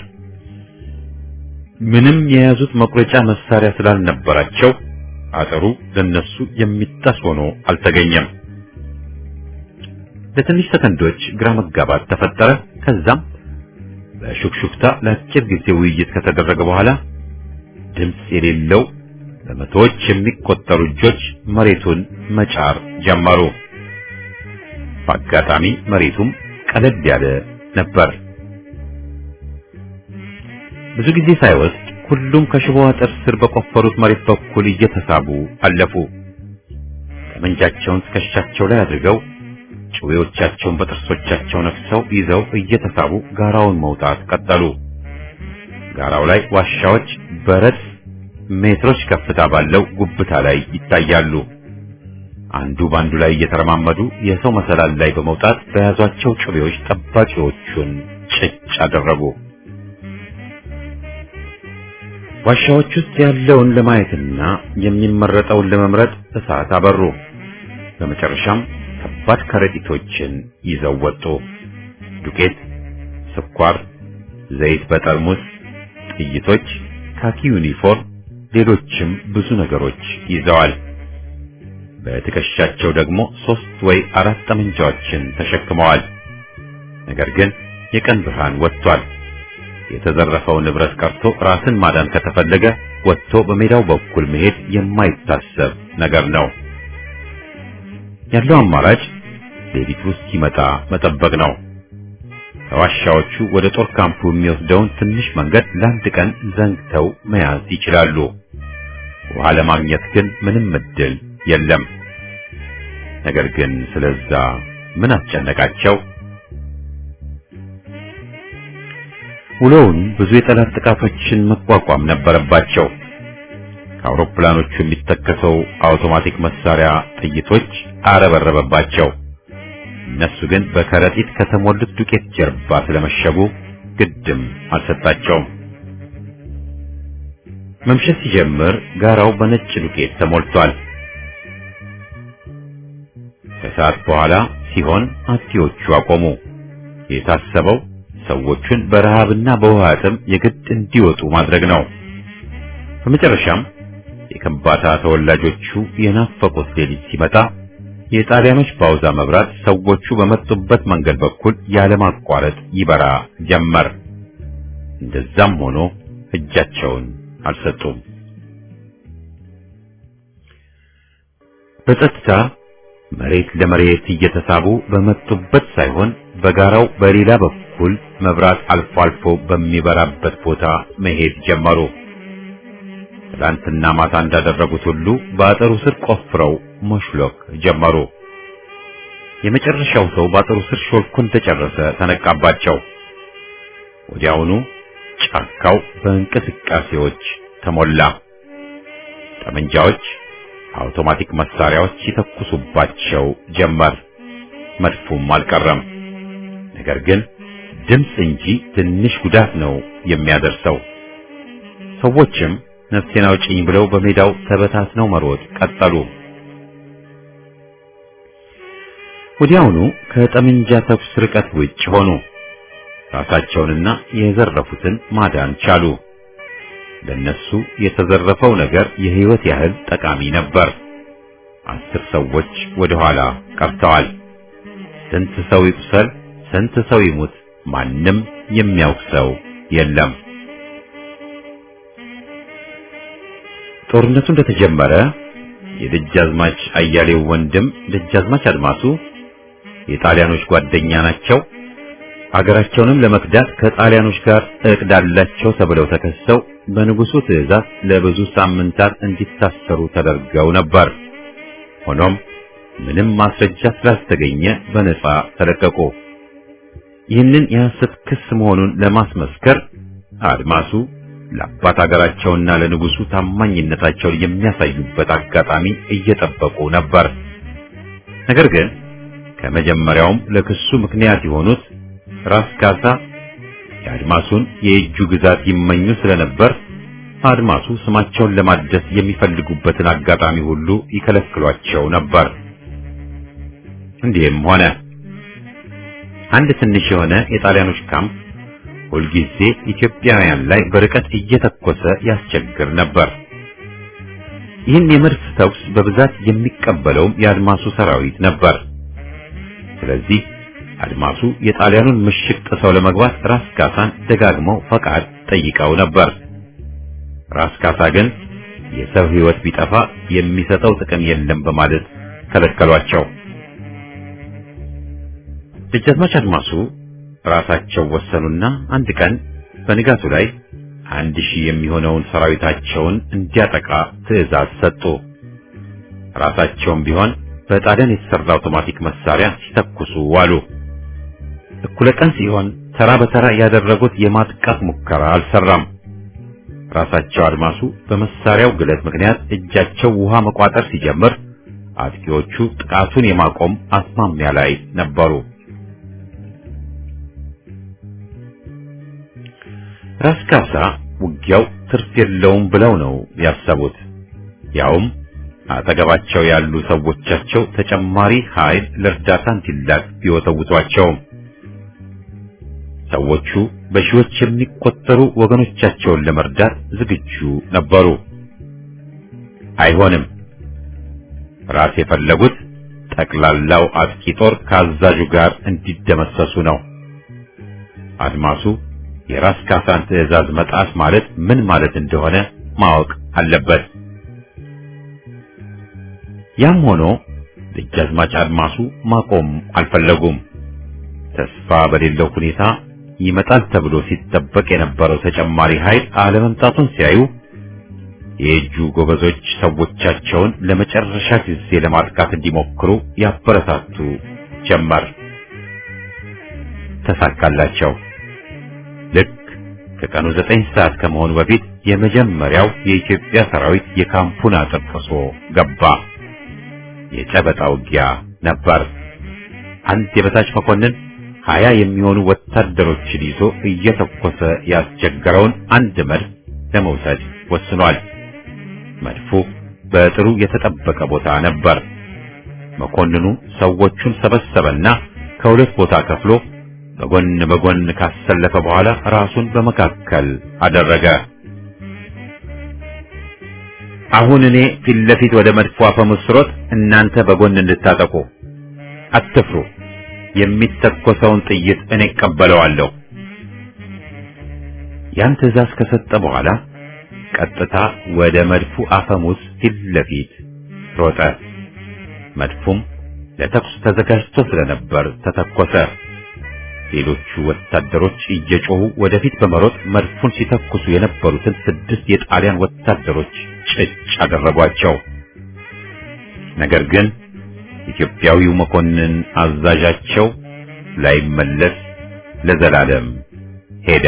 ምንም የያዙት መቁረጫ መሳሪያ ስላልነበራቸው አጥሩ ለነሱ የሚጣስ ሆኖ አልተገኘም። ለትንሽ ሰከንዶች ግራ መጋባት ተፈጠረ። ከዛም በሹክሹክታ ለአጭር ጊዜ ውይይት ከተደረገ በኋላ ድምፅ የሌለው በመቶዎች የሚቆጠሩ እጆች መሬቱን መጫር ጀመሩ። በአጋጣሚ መሬቱም ቀለል ያለ ነበር። ብዙ ጊዜ ሳይወስድ ሁሉም ከሽቦ አጥር ስር በቆፈሩት መሬት በኩል እየተሳቡ አለፉ። ጠመንጃቸውን ትከሻቸው ላይ አድርገው ጭዌዎቻቸውን በጥርሶቻቸው ነክሰው ይዘው እየተሳቡ ጋራውን መውጣት ቀጠሉ። ጋራው ላይ ዋሻዎች በረድፍ ሜትሮች ከፍታ ባለው ጉብታ ላይ ይታያሉ። አንዱ ባንዱ ላይ እየተረማመዱ የሰው መሰላል ላይ በመውጣት በያዟቸው ጭቤዎች ጠባቂዎቹን ጭጭ አደረጉ። ዋሻዎች ውስጥ ያለውን ለማየትና የሚመረጠውን ለመምረጥ እሳት አበሩ። በመጨረሻም ከባድ ከረጢቶችን ይዘው ወጡ። ዱቄት፣ ስኳር፣ ዘይት በጠርሙስ፣ ጥይቶች፣ ካኪ ዩኒፎርም፣ ሌሎችም ብዙ ነገሮች ይዘዋል። በትከሻቸው ደግሞ ሶስት ወይ አራት ጠመንጃዎችን ተሸክመዋል። ነገር ግን የቀን ብርሃን ወጥቷል። የተዘረፈው ንብረት ቀርቶ ራስን ማዳን ከተፈለገ ወጥቶ በሜዳው በኩል መሄድ የማይታሰብ ነገር ነው። ያለው አማራጭ ሌሊቱ እስኪመጣ መጠበቅ ነው። ከዋሻዎቹ ወደ ጦር ካምፑ የሚወስደውን ትንሽ መንገድ ለአንድ ቀን ዘንግተው መያዝ ይችላሉ። ውሃ ለማግኘት ግን ምንም እድል የለም። ነገር ግን ስለዛ ምን አስጨነቃቸው? ውሎውን ብዙ የጠላት ጥቃቶችን መቋቋም ነበረባቸው። ከአውሮፕላኖቹ የሚተከሰው አውቶማቲክ መሳሪያ ጥይቶች አረበረበባቸው። እነሱ ግን በከረጢት ከተሞሉት ዱቄት ጀርባ ስለመሸጉ ግድም አልሰጣቸውም። መምሸት ሲጀምር ጋራው በነጭ ዱቄት ተሞልቷል። ከሰዓት በኋላ ሲሆን አጥቂዎቹ አቆሙ። የታሰበው ሰዎቹን በረሃብና በውሃ ጥም የግድ እንዲወጡ ማድረግ ነው። በመጨረሻም የከምባታ ተወላጆቹ የናፈቁት ሌሊት ሲመጣ የጣሊያኖች ፓውዛ መብራት ሰዎቹ በመጡበት መንገድ በኩል ያለማቋረጥ ይበራ ጀመር። እንደዛም ሆኖ እጃቸውን አልሰጡም። በጸጥታ መሬት ለመሬት እየተሳቡ በመጡበት ሳይሆን በጋራው በሌላ በኩል መብራት አልፎ አልፎ በሚበራበት ቦታ መሄድ ጀመሩ። ትላንትና ማታ እንዳደረጉት ሁሉ በአጥሩ ስር ቆፍረው መሽሎክ ጀመሩ። የመጨረሻው ሰው በአጥሩ ስር ሾልኮ እንደጨረሰ ተነቃባቸው። ወዲያውኑ ጫካው በእንቅስቃሴዎች ተሞላ። ጠመንጃዎች፣ አውቶማቲክ መሳሪያዎች ይተኩሱባቸው ጀመር። መድፉም አልቀረም። ነገር ግን ድምፅ እንጂ ትንሽ ጉዳት ነው የሚያደርሰው። ሰዎችም ነፍሴን አውጪኝ ብለው በሜዳው ተበታትነው መሮጥ ቀጠሉ። ወዲያውኑ ከጠመንጃ ተኩስ ርቀት ውጭ ሆኑ። ራሳቸውንና የዘረፉትን ማዳን ቻሉ። ለነሱ የተዘረፈው ነገር የህይወት ያህል ጠቃሚ ነበር። አስር ሰዎች ወደ ኋላ ቀርተዋል። ስንት ሰው ይቁሰል፣ ስንት ሰው ይሙት ማንም የሚያውቅ ሰው የለም። ጦርነቱ እንደተጀመረ የደጃዝማች አያሌው ወንድም ደጃዝማች አድማሱ የጣሊያኖች ጓደኛ ናቸው፣ አገራቸውንም ለመክዳት ከጣሊያኖች ጋር እቅድ አላቸው ተብለው ተከሰው በንጉሱ ትዕዛዝ ለብዙ ሳምንታት እንዲታሰሩ ተደርገው ነበር። ሆኖም ምንም ማስረጃ ስላልተገኘ በነጻ ተለቀቁ። ይህንን የሐሰት ክስ መሆኑን ለማስመስከር አድማሱ ለአባት አገራቸውና ለንጉሱ ታማኝነታቸውን የሚያሳዩበት አጋጣሚ እየጠበቁ ነበር። ነገር ግን ከመጀመሪያውም ለክሱ ምክንያት የሆኑት ራስ ካሳ የአድማሱን የእጁ ግዛት ይመኙ ስለነበር አድማሱ ስማቸውን ለማደስ የሚፈልጉበትን አጋጣሚ ሁሉ ይከለክሏቸው ነበር። እንዲህም ሆነ። አንድ ትንሽ የሆነ የጣሊያኖች ካምፕ ሁልጊዜ ኢትዮጵያውያን ላይ በርቀት እየተኮሰ ያስቸግር ነበር። ይህን የመድፍ ተኩስ በብዛት የሚቀበለውም የአድማሱ ሰራዊት ነበር። ስለዚህ አድማሱ የጣሊያኑን ምሽግ ጥሰው ለመግባት ራስ ካሳን ደጋግመው ፈቃድ ጠይቀው ነበር። ራስ ካሳ ግን የሰው ሕይወት ቢጠፋ የሚሰጠው ጥቅም የለም በማለት ከለከሏቸው። ደጃዝማች አድማሱ ራሳቸው ወሰኑና አንድ ቀን በንጋቱ ላይ አንድ ሺህ የሚሆነውን ሰራዊታቸውን እንዲያጠቃ ትዕዛዝ ሰጡ። ራሳቸውም ቢሆን በጣሊያን የተሰራ አውቶማቲክ መሳሪያ ሲተኩሱ ዋሉ። እኩለ ቀን ሲሆን ተራ በተራ ያደረጉት የማጥቃት ሙከራ አልሰራም። ራሳቸው አድማሱ በመሳሪያው ግለት ምክንያት እጃቸው ውሃ መቋጠር ሲጀምር አጥቂዎቹ ጥቃቱን የማቆም አስማሚያ ላይ ነበሩ። ራስ ካሳ ውጊያው ትርፍ የለውም ብለው ነው ያሰቡት። ያውም አጠገባቸው ያሉ ሰዎቻቸው ተጨማሪ ኃይል ለእርዳታ እንዲላክ ቢወተውቷቸው ሰዎቹ በሺዎች የሚቆጠሩ ወገኖቻቸውን ለመርዳት ዝግጁ ነበሩ። አይሆንም። ራስ የፈለጉት ጠቅላላው አጥቂ ጦር ከአዛዡ ጋር እንዲደመሰሱ ነው። አድማሱ የራስ ካሳን ትዕዛዝ መጣስ ማለት ምን ማለት እንደሆነ ማወቅ አለበት። ያም ሆኖ ደጃዝማች አድማሱ ማቆም አልፈለጉም። ተስፋ በሌለው ሁኔታ ይመጣል ተብሎ ሲጠበቅ የነበረው ተጨማሪ ኃይል አለመምጣቱን ሲያዩ የእጁ ጎበዞች ሰዎቻቸውን ለመጨረሻ ጊዜ ለማጥቃት እንዲሞክሩ ያበረታቱ ጀመር። ተሳካላቸው። ልክ ከቀኑ ዘጠኝ ሰዓት ከመሆኑ በፊት የመጀመሪያው የኢትዮጵያ ሰራዊት የካምፑን አጥር ጥሶ ገባ። የጨበጣ ውጊያ ነበር። አንድ የበታች መኮንን ሀያ የሚሆኑ ወታደሮችን ይዞ እየተኮሰ ያስቸገረውን አንድ መድፍ ለመውሰድ ወስኗል። መድፉ በጥሩ የተጠበቀ ቦታ ነበር። መኮንኑ ሰዎቹን ሰበሰበና ከሁለት ቦታ ከፍሎ በጎን በጎን ካሰለፈ በኋላ ራሱን በመካከል አደረገ። አሁን እኔ ፊት ለፊት ወደ መድፉ አፈሙዝ ስሮጥ፣ እናንተ በጎን እንድታጠቁ አትፍሩ። የሚተኮሰውን ጥይት እኔ እቀበለዋለሁ። ያን ትዕዛዝ ከሰጠ በኋላ ቀጥታ ወደ መድፉ አፈሙዝ ፊት ለፊት ሮጠ። መድፉም ለተኩስ ተዘጋጅቶ ስለነበር ተተኮሰ። ሌሎቹ ወታደሮች እየጮሁ ወደፊት በመሮጥ መድፉን ሲተኩሱ የነበሩትን ስድስት የጣሊያን ወታደሮች ጭጭ አደረጓቸው። ነገር ግን ኢትዮጵያዊው መኮንን አዛዣቸው ላይመለስ ለዘላለም ሄደ።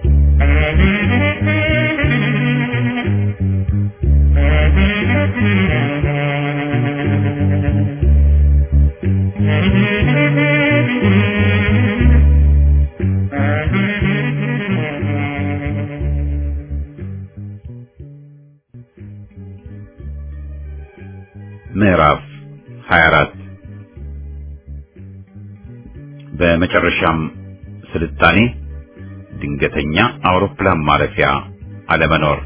ምዕራፍ ሃያ አራት በመጨረሻም ስልጣኔ ድንገተኛ አውሮፕላን ማረፊያ አለመኖር።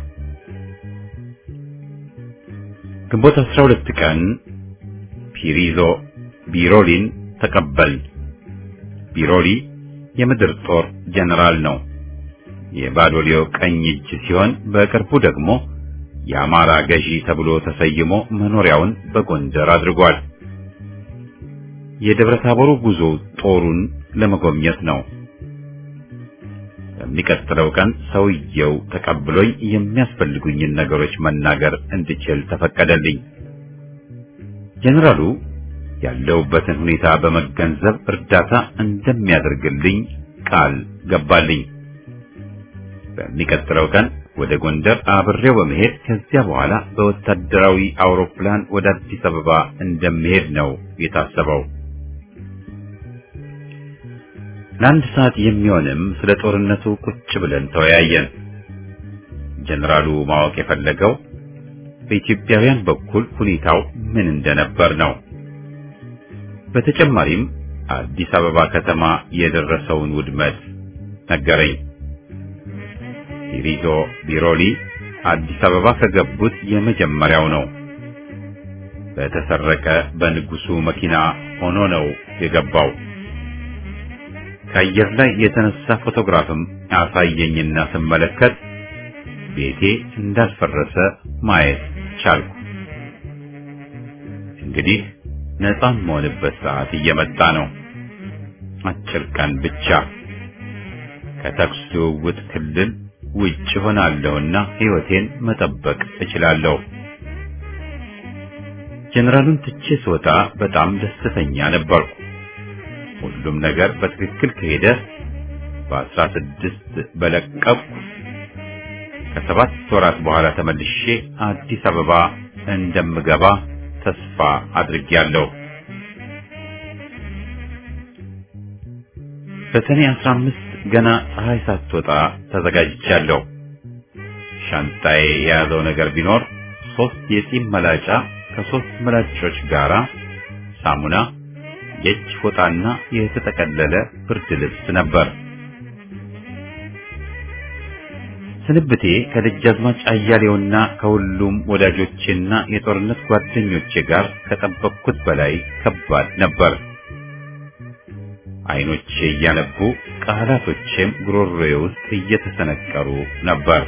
ግንቦት አስራ ሁለት ቀን ፒሪዞ ቢሮሊን ተቀበል። ቢሮሊ የምድር ጦር ጀነራል ነው። የባዶሊዮ ቀኝ እጅ ሲሆን በቅርቡ ደግሞ የአማራ ገዢ ተብሎ ተሰይሞ መኖሪያውን በጎንደር አድርጓል። የደብረ ታቦሩ ጉዞ ጦሩን ለመጎብኘት ነው። በሚቀጥለው ቀን ሰውየው ተቀብሎኝ የሚያስፈልጉኝን ነገሮች መናገር እንድችል ተፈቀደልኝ። ጀነራሉ ያለውበትን ሁኔታ በመገንዘብ እርዳታ እንደሚያደርግልኝ ቃል ገባልኝ። በሚቀጥለው ቀን ወደ ጎንደር አብሬው በመሄድ ከዚያ በኋላ በወታደራዊ አውሮፕላን ወደ አዲስ አበባ እንደሚሄድ ነው የታሰበው። ለአንድ ሰዓት የሚሆንም ስለ ጦርነቱ ቁጭ ብለን ተወያየን። ጀነራሉ ማወቅ የፈለገው በኢትዮጵያውያን በኩል ሁኔታው ምን እንደነበር ነው። በተጨማሪም አዲስ አበባ ከተማ የደረሰውን ውድመት ነገረኝ። ፒሪዞ ቢሮሊ አዲስ አበባ ከገቡት የመጀመሪያው ነው። በተሰረቀ በንጉሱ መኪና ሆኖ ነው የገባው። ከአየር ላይ የተነሳ ፎቶግራፍም አሳየኝና ስመለከት ቤቴ እንዳልፈረሰ ማየት ቻልኩ። እንግዲህ ነፃ የምሆንበት ሰዓት እየመጣ ነው። አጭር ቀን ብቻ ከተኩስ ልውውጥ ክልል ውጭ ሆናለሁና ሕይወቴን መጠበቅ እችላለሁ። ጀነራሉን ትቼ ስወጣ በጣም ደስተኛ ነበርኩ። ሁሉም ነገር በትክክል ከሄደ በአስራ ስድስት በለቀቁ ከሰባት ወራት በኋላ ተመልሼ አዲስ አበባ እንደምገባ ተስፋ አድርጌያለሁ። በሰኔ አስራ አምስት ገና ፀሐይ ሳትወጣ ተዘጋጅቻለሁ። ሻንጣዬ የያዘው ነገር ቢኖር ሶስት የጢም መላጫ ከሶስት መላጮች ጋራ ሳሙና፣ የእጅ ፎጣና የተጠቀለለ ብርድ ልብስ ነበር። ስንብቴ ከደጃዝማች አያሌውና ከሁሉም ወዳጆቼና የጦርነት ጓደኞቼ ጋር ከጠበቅኩት በላይ ከባድ ነበር። አይኖቼ እያነቡ ቃላቶቼም ጉሮሮዬ ውስጥ እየተሰነቀሩ ነበር።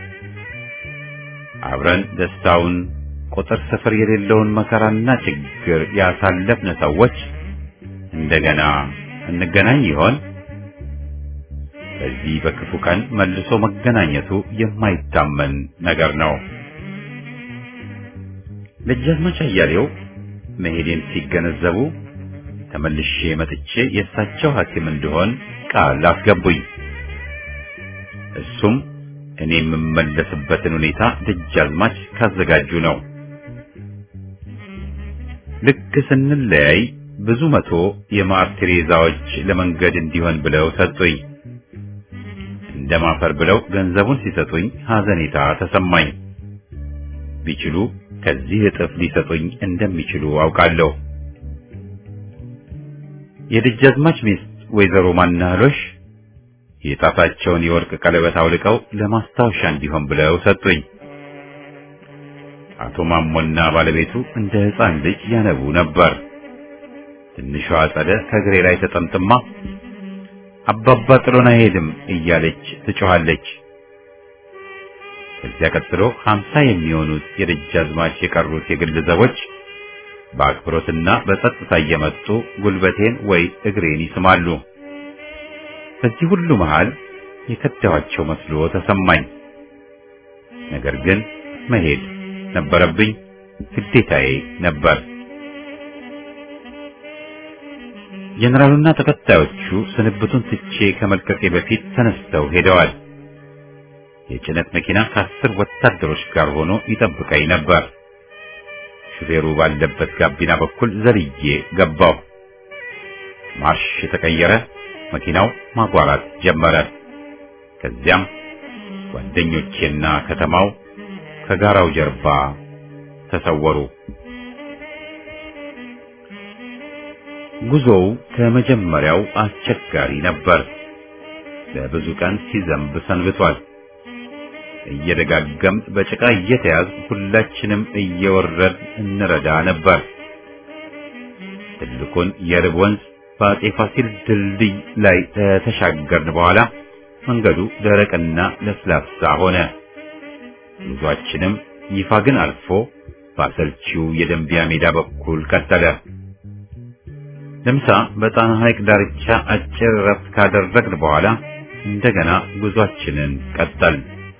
አብረን ደስታውን ቁጥር ስፍር የሌለውን መከራና ችግር ያሳለፍን ሰዎች እንደገና እንገናኝ ይሆን? በዚህ በክፉ ቀን መልሶ መገናኘቱ የማይታመን ነገር ነው። ደጃዝማች አያሌው መሄዴን ሲገነዘቡ ተመልሼ መጥቼ የእሳቸው ሐኪም እንደሆን ቃል አስገቡኝ። እሱም እኔ የምመለስበትን ሁኔታ ደጃዝማች ካዘጋጁ ነው። ልክ ስንለያይ ብዙ መቶ የማር ቴሬዛዎች ለመንገድ እንዲሆን ብለው ሰጡኝ። እንደማፈር ብለው ገንዘቡን ሲሰጡኝ ሐዘኔታ ተሰማኝ። ቢችሉ ከዚህ እጥፍ ሊሰጡኝ እንደሚችሉ አውቃለሁ። የደጃዝማች ሚስት ወይዘሮ ማናህሎሽ የጣታቸውን የወርቅ ቀለበት አውልቀው ለማስታወሻ እንዲሆን ብለው ሰጡኝ። አቶ ማሞና ባለቤቱ እንደ ሕፃን ልጅ ያነቡ ነበር። ትንሿ አጸደ ከእግሬ ላይ ተጠምጥማ አባባ ጥሎን አይሄድም እያለች ትጮኻለች። ከዚያ ቀጥሎ ሀምሳ የሚሆኑት የደጃዝማች የቀሩት የግል ዘቦች በአክብሮትና በጸጥታ እየመጡ ጉልበቴን ወይ እግሬን ይስማሉ። በዚህ ሁሉ መሃል የከዳኋቸው መስሎ ተሰማኝ። ነገር ግን መሄድ ነበረብኝ፣ ግዴታዬ ነበር። ጀነራሉና ተከታዮቹ ስንብቱን ትቼ ከመልቀቄ በፊት ተነስተው ሄደዋል። የጭነት መኪና ከአስር ወታደሮች ጋር ሆኖ ይጠብቀኝ ነበር። ሹፌሩ ባለበት ጋቢና በኩል ዘልዬ ገባሁ። ማርሽ የተቀየረ መኪናው ማጓራት ጀመረ። ከዚያም ጓደኞቼና ከተማው ከጋራው ጀርባ ተሰወሩ። ጉዞው ከመጀመሪያው አስቸጋሪ ነበር። ለብዙ ቀን ሲዘንብ ሰንብቷል። እየደጋገም በጭቃ እየተያዝ ሁላችንም እየወረድ እንረዳ ነበር። ትልቁን የርብ ወንዝ በአፄ ፋሲል ድልድይ ላይ ተሻገርን በኋላ መንገዱ ደረቅና ለስላሳ ሆነ። ጉዟችንም ይፋ ግን አልፎ በአሰልቺው የደንቢያ ሜዳ በኩል ቀጠለ። ለምሳ በጣና ሐይቅ ዳርቻ አጭር ረፍት ካደረግን በኋላ እንደገና ጉዟችንን ቀጠል።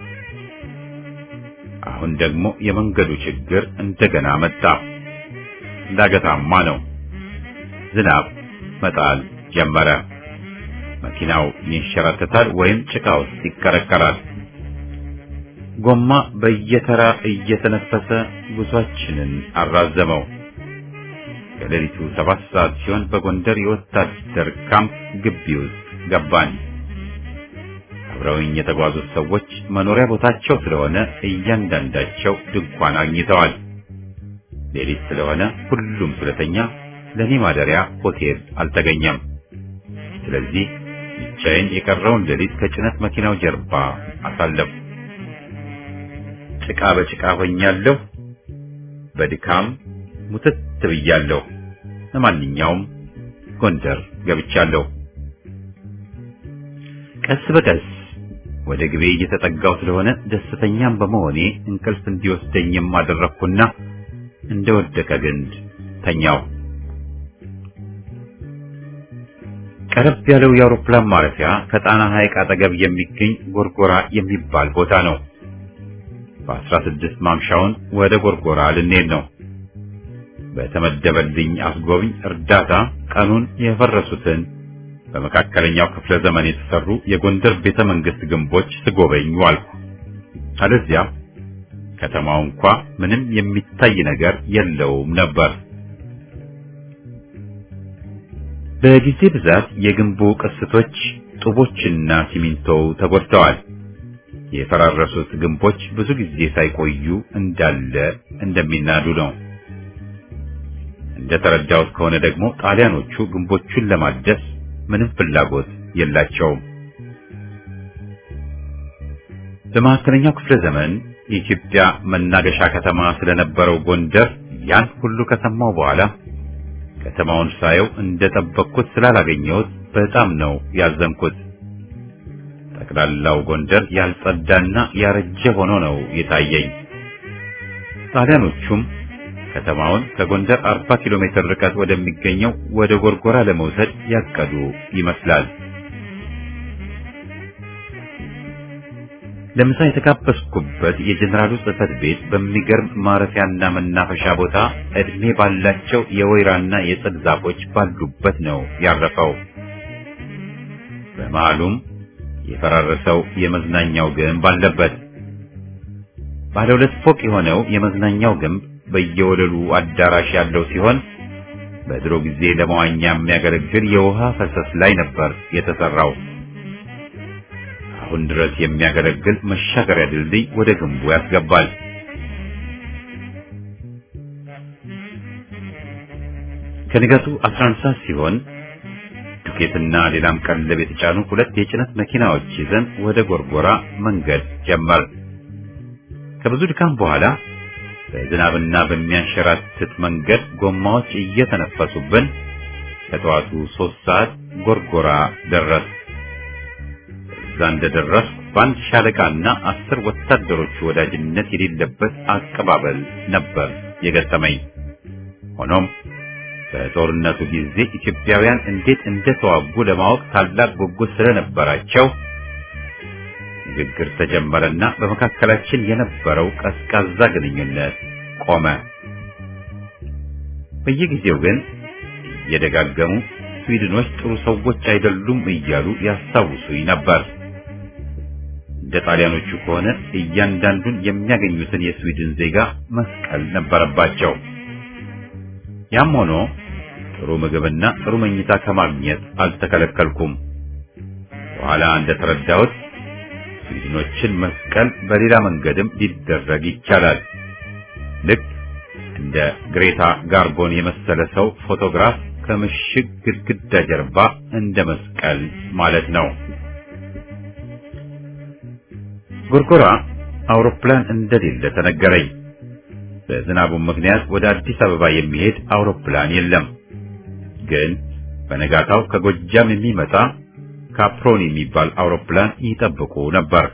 አሁን ደግሞ የመንገዱ ችግር እንደገና መጣ። ዳገታማ ነው። ዝናብ መጣል ጀመረ። መኪናው ይንሸራተታል ወይም ጭቃ ውስጥ ይከረከራል። ጎማ በየተራ እየተነፈሰ ጉዟችንን አራዘመው። ከሌሊቱ ሰባት ሰዓት ሲሆን በጎንደር የወታደር ካምፕ ግቢ ውስጥ ገባን። አብረውኝ የተጓዙት ሰዎች መኖሪያ ቦታቸው ስለሆነ እያንዳንዳቸው ድንኳን አግኝተዋል። ሌሊት ስለሆነ ሁሉም ስለተኛ ለኔ ማደሪያ ሆቴል አልተገኘም። ስለዚህ ብቻዬን የቀረውን ሌሊት ከጭነት መኪናው ጀርባ አሳለፍኩ። ጭቃ በጭቃ ሆኛለሁ። በድካም ሙትት ብያለሁ። ለማንኛውም ጎንደር ገብቻለሁ። ቀስ በቀስ ወደ ግቤ እየተጠጋው ስለሆነ ደስተኛም በመሆኔ እንቅልፍ እንዲወስደኝም አደረኩና እንደወደቀ ግንድ ተኛው። ቀረብ ያለው የአውሮፕላን ማረፊያ ከጣና ሐይቅ አጠገብ የሚገኝ ጎርጎራ የሚባል ቦታ ነው። በአስራ ስድስት ማምሻውን ወደ ጎርጎራ ልንሄድ ነው። በተመደበልኝ አስጎብኝ እርዳታ ቀኑን የፈረሱትን በመካከለኛው ክፍለ ዘመን የተሰሩ የጎንደር ቤተ መንግስት ግንቦች ስጎበኝ ዋልኩ። አለዚያ ከተማው እንኳ ምንም የሚታይ ነገር የለውም ነበር። በጊዜ ብዛት የግንቡ ቅስቶች፣ ጡቦችና ሲሚንቶው ተጎድተዋል። የፈራረሱት ግንቦች ብዙ ጊዜ ሳይቆዩ እንዳለ እንደሚናዱ ነው። እንደተረዳሁት ከሆነ ደግሞ ጣሊያኖቹ ግንቦቹን ለማደስ ምንም ፍላጎት የላቸውም። በመካከለኛው ክፍለ ዘመን የኢትዮጵያ መናገሻ ከተማ ስለነበረው ጎንደር ያን ሁሉ ከሰማሁ በኋላ ከተማውን ሳየው እንደጠበቅኩት ስላላገኘሁት በጣም ነው ያዘንኩት። ጠቅላላው ጎንደር ያልጸዳና ያረጀ ሆኖ ነው የታየኝ። ጣሊያኖቹም ከተማውን ከጎንደር አርባ ኪሎ ሜትር ርቀት ወደሚገኘው ወደ ጎርጎራ ለመውሰድ ያቀዱ ይመስላል። ለምሳ የተጋበዝኩበት የጀነራሉ ጽሕፈት ቤት በሚገርም ማረፊያና መናፈሻ ቦታ እድሜ ባላቸው የወይራና የጽድ ዛፎች ባሉበት ነው ያረፈው። በመሃሉም የፈራረሰው የመዝናኛው ግንብ አለበት። ባለ ሁለት ፎቅ የሆነው የመዝናኛው ግንብ በየወለሉ አዳራሽ ያለው ሲሆን በድሮ ጊዜ ለመዋኛ የሚያገለግል የውሃ ፈሰስ ላይ ነበር የተሰራው። አሁን ድረስ የሚያገለግል መሻገሪያ ድልድይ ወደ ግንቡ ያስገባል። ከንጋቱ አስራ አንድ ሰዓት ሲሆን ዱቄትና ሌላም ቀለብ የተጫኑ ሁለት የጭነት መኪናዎች ይዘን ወደ ጎርጎራ መንገድ ጀመር። ከብዙ ድካም በኋላ በዝናብና በሚያንሸራትት መንገድ ጎማዎች እየተነፈሱብን ከጠዋቱ ሶስት ሰዓት ጎርጎራ ደረስ። እዛ እንደደረስኩ በአንድ ሻለቃና አስር ወታደሮች ወዳጅነት የሌለበት አቀባበል ነበር የገጠመኝ። ሆኖም በጦርነቱ ጊዜ ኢትዮጵያውያን እንዴት እንደተዋጉ ለማወቅ ታላቅ ጉጉት ስለነበራቸው ንግግር ተጀመረና በመካከላችን የነበረው ቀዝቃዛ ግንኙነት ቆመ። በየጊዜው ግን እየደጋገሙ ስዊድኖች ጥሩ ሰዎች አይደሉም እያሉ ያስታውሱኝ ነበር። እንደ ጣሊያኖቹ ከሆነ እያንዳንዱን የሚያገኙትን የስዊድን ዜጋ መስቀል ነበረባቸው። ያም ሆኖ ጥሩ ምግብና ጥሩ መኝታ ከማግኘት አልተከለከልኩም። በኋላ እንደተረዳሁት ስዊድኖችን መስቀል በሌላ መንገድም ሊደረግ ይቻላል። ልክ እንደ ግሬታ ጋርቦን የመሰለ ሰው ፎቶግራፍ ከምሽግ ግድግዳ ጀርባ እንደ መስቀል ማለት ነው። ጎርጎራ አውሮፕላን እንደሌለ ተነገረኝ። በዝናቡ ምክንያት ወደ አዲስ አበባ የሚሄድ አውሮፕላን የለም። ግን በነጋታው ከጎጃም የሚመጣ ካፕሮን የሚባል አውሮፕላን ይጠብቁ ነበር።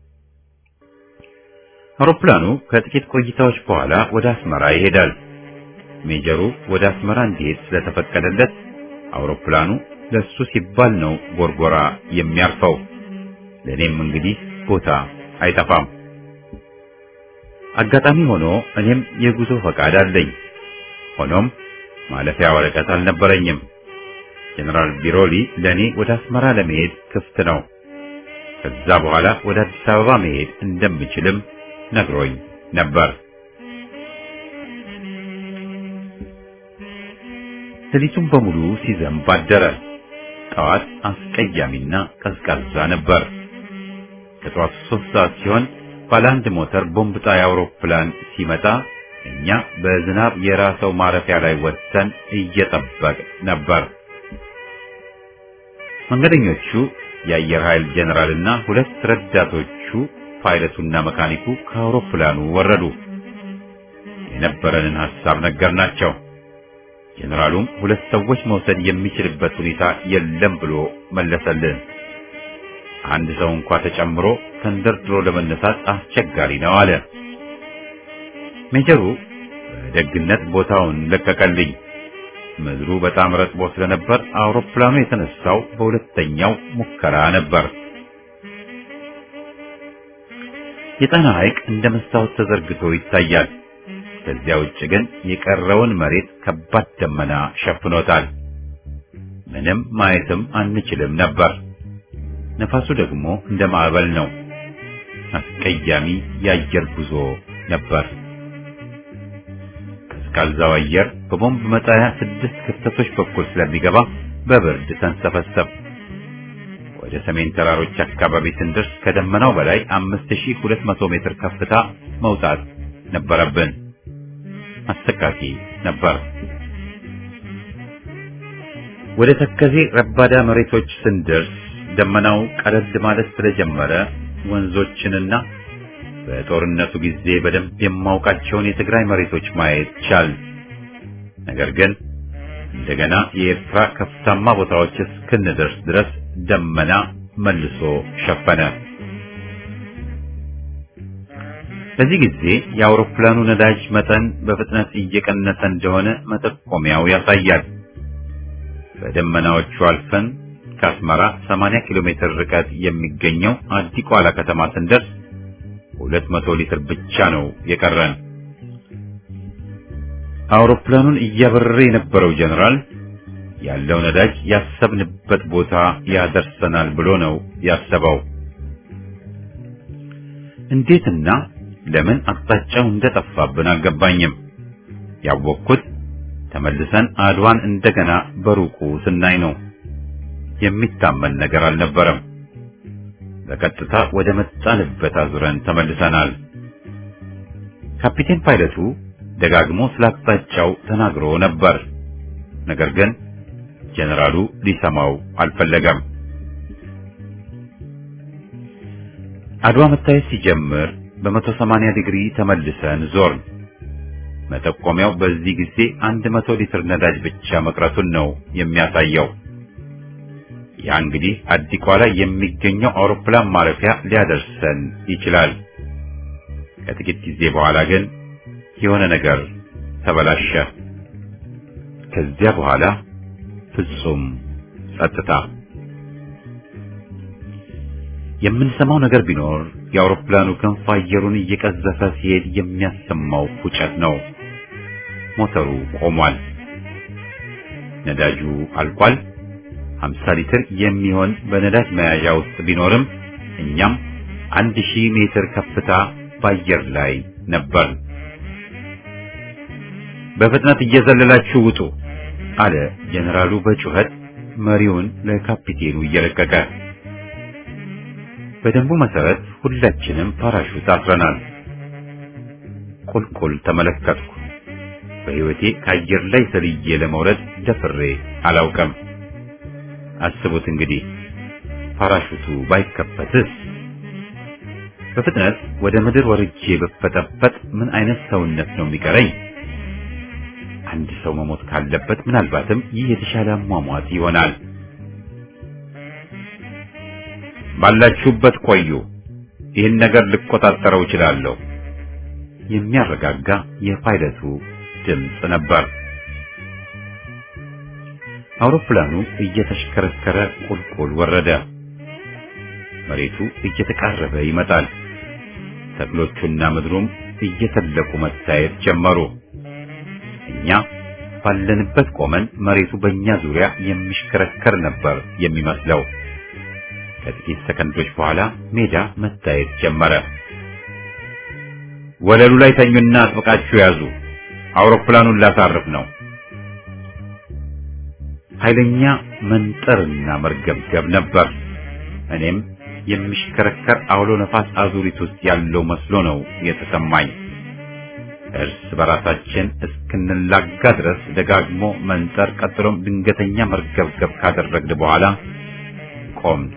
አውሮፕላኑ ከጥቂት ቆይታዎች በኋላ ወደ አስመራ ይሄዳል። ሜጀሩ ወደ አስመራ እንዲሄድ ስለተፈቀደለት አውሮፕላኑ ለሱ ሲባል ነው ጎርጎራ የሚያርፈው። ለኔም እንግዲህ ቦታ አይጠፋም። አጋጣሚ ሆኖ እኔም የጉዞ ፈቃድ አለኝ። ሆኖም ማለፊያ ወረቀት አልነበረኝም። ጀነራል ቢሮሊ ለኔ ወደ አስመራ ለመሄድ ክፍት ነው። ከዛ በኋላ ወደ አዲስ አበባ መሄድ እንደምችልም ነግሮኝ ነበር። ሌሊቱን በሙሉ ሲዘንብ አደረ። ጠዋት አስቀያሚና ቀዝቃዛ ነበር። ከጠዋት ሶስት ሰዓት ሲሆን ባለ አንድ ሞተር ቦምብ ጣይ አውሮፕላን ሲመጣ እኛ በዝናብ የራሰው ማረፊያ ላይ ወጥተን እየጠበቅ ነበር። መንገደኞቹ የአየር ኃይል ጀነራልና ሁለት ረዳቶቹ ፓይለቱና መካኒኩ ከአውሮፕላኑ ወረዱ። የነበረንን ሐሳብ ነገርናቸው። ጀነራሉም ሁለት ሰዎች መውሰድ የሚችልበት ሁኔታ የለም ብሎ መለሰልን። አንድ ሰው እንኳን ተጨምሮ ተንደርድሮ ለመነሳት አስቸጋሪ ነው አለ። ሜጀሩ በደግነት ቦታውን ለቀቀልኝ። ምድሩ በጣም ረጥቦ ስለነበር አውሮፕላኑ የተነሳው በሁለተኛው ሙከራ ነበር። የጣና ሐይቅ እንደ መስታወት ተዘርግቶ ይታያል። ከዚያ ውጭ ግን የቀረውን መሬት ከባድ ደመና ሸፍኖታል። ምንም ማየትም አንችልም ነበር። ነፋሱ ደግሞ እንደ ማዕበል ነው። አስቀያሚ የአየር ጉዞ ነበር። ቀዝቃዛው አየር በቦምብ መጣያ ስድስት ክፍተቶች በኩል ስለሚገባ በብርድ ተንሰፈሰብ። ወደ ሰሜን ተራሮች አካባቢ ስንደርስ ከደመናው በላይ አምስት ሺህ ሁለት መቶ ሜትር ከፍታ መውጣት ነበረብን። አሰቃቂ ነበር። ወደ ተከዜ ረባዳ መሬቶች ስንደርስ ደመናው ቀለል ማለት ስለጀመረ ወንዞችንና በጦርነቱ ጊዜ በደንብ የማውቃቸውን የትግራይ መሬቶች ማየት ቻል። ነገር ግን እንደገና የኤርትራ ከፍታማ ቦታዎች እስክንደርስ ድረስ ደመና መልሶ ሸፈነ። በዚህ ጊዜ የአውሮፕላኑ ነዳጅ መጠን በፍጥነት እየቀነሰ እንደሆነ መጠቆሚያው ያሳያል። በደመናዎቹ አልፈን ከአስመራ ሰማንያ ኪሎ ሜትር ርቀት የሚገኘው አዲቋላ ከተማ ስንደርስ ሁለት መቶ ሊትር ብቻ ነው የቀረን። አውሮፕላኑን እያበረረ የነበረው ጀነራል ያለው ነዳጅ ያሰብንበት ቦታ ያደርሰናል ብሎ ነው ያሰበው። እንዴትና ለምን አቅጣጫው እንደጠፋብን አልገባኝም። ያወቅኩት ተመልሰን አድዋን እንደገና በሩቁ ስናይ ነው። የሚታመን ነገር አልነበረም። በቀጥታ ወደ መጣንበት አዙረን ተመልሰናል። ካፒቴን ፓይለቱ ደጋግሞ ስለ አቅጣጫው ተናግሮ ነበር። ነገር ግን ጀነራሉ ሊሰማው አልፈለገም። አድዋ መታየት ሲጀምር በመቶ ሰማንያ ዲግሪ ተመልሰን ዞርን። መጠቆሚያው በዚህ ጊዜ አንድ መቶ ሊትር ነዳጅ ብቻ መቅረቱን ነው የሚያሳየው። ያ እንግዲህ አዲቋ ላይ የሚገኘው አውሮፕላን ማረፊያ ሊያደርሰን ይችላል። ከጥቂት ጊዜ በኋላ ግን የሆነ ነገር ተበላሸ። ከዚያ በኋላ ፍጹም ጸጥታ። የምንሰማው ነገር ቢኖር የአውሮፕላኑ ክንፍ አየሩን እየቀዘፈ ሲሄድ የሚያሰማው ፉጨት ነው። ሞተሩ ቆሟል። ነዳጁ አልቋል። ሀምሳ ሊትር የሚሆን በነዳጅ መያዣ ውስጥ ቢኖርም እኛም አንድ ሺህ ሜትር ከፍታ በአየር ላይ ነበር። በፍጥነት እየዘለላችሁ ውጡ አለ ጀነራሉ በጩኸት መሪውን ለካፒቴኑ እየለቀቀ። በደንቡ መሰረት ሁላችንም ፓራሹት አስረናል። ቁልቁል ተመለከትኩ። በህይወቴ ከአየር ላይ ሰልዬ ለመውረድ ደፍሬ አላውቅም። አስቡት እንግዲህ ፓራሹቱ ባይከፈትስ? በፍጥነት ወደ ምድር ወርጄ በፈጠፈጥ ምን አይነት ሰውነት ነው የሚቀረኝ? አንድ ሰው መሞት ካለበት ምናልባትም ይህ የተሻለ አሟሟት ይሆናል። ባላችሁበት ቆዩ፣ ይህን ነገር ልቆጣጠረው እችላለሁ የሚያረጋጋ የፓይለቱ ድምፅ ነበር። አውሮፕላኑ እየተሽከረከረ ቁልቁል ወረደ። መሬቱ እየተቃረበ ይመጣል። ተክሎቹና ምድሩም እየተለቁ መታየት ጀመሩ። እኛ ባለንበት ቆመን መሬቱ በእኛ ዙሪያ የሚሽከረከር ነበር የሚመስለው። ከጥቂት ሰከንዶች በኋላ ሜዳ መታየት ጀመረ። ወለሉ ላይ ተኙና አጥብቃችሁ ያዙ፣ አውሮፕላኑን ላሳርፍ ነው። ኃይለኛ መንጠርና መርገብገብ ነበር። እኔም የሚሽከረከር አውሎ ነፋስ አዙሪት ውስጥ ያለው መስሎ ነው የተሰማኝ። እርስ በራሳችን እስክንላጋ ድረስ ደጋግሞ መንጠር፣ ቀጥሎም ድንገተኛ መርገብገብ ካደረግን በኋላ ቆምን።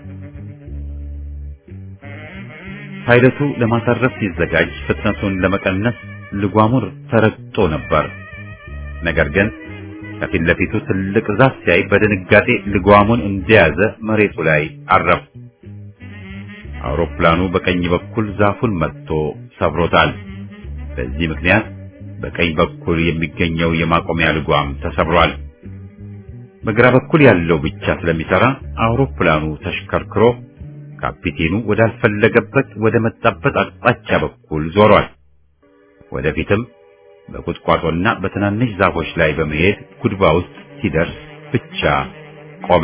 ፓይለቱ ለማሳረፍ ሲዘጋጅ ፍጥነቱን ለመቀነስ ልጓሙር ተረግጦ ነበር። ነገር ግን ከፊት ለፊቱ ትልቅ ዛፍ ሲያይ በድንጋጤ ልጓሙን እንደያዘ መሬቱ ላይ አረፈ። አውሮፕላኑ በቀኝ በኩል ዛፉን መጥቶ ሰብሮታል። በዚህ ምክንያት በቀኝ በኩል የሚገኘው የማቆሚያ ልጓም ተሰብሯል። በግራ በኩል ያለው ብቻ ስለሚሰራ አውሮፕላኑ ተሽከርክሮ ካፒቴኑ ወዳልፈለገበት ወደ መጣበት አቅጣጫ በኩል ዞሯል። ወደፊትም በቁጥቋጦና በትናንሽ ዛፎች ላይ በመሄድ ጉድባ ውስጥ ሲደርስ ብቻ ቆመ።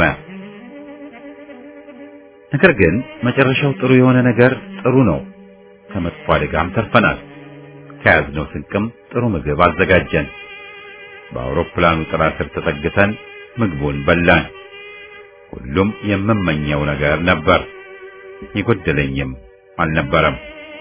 ነገር ግን መጨረሻው ጥሩ የሆነ ነገር ጥሩ ነው። ከመጥፎ አደጋም ተርፈናል። ከያዝነው ስንቅም ጥሩ ምግብ አዘጋጀን። በአውሮፕላኑ ጥላ ስር ተጠግተን ምግቡን በላን። ሁሉም የምመኘው ነገር ነበር። የጎደለኝም አልነበረም።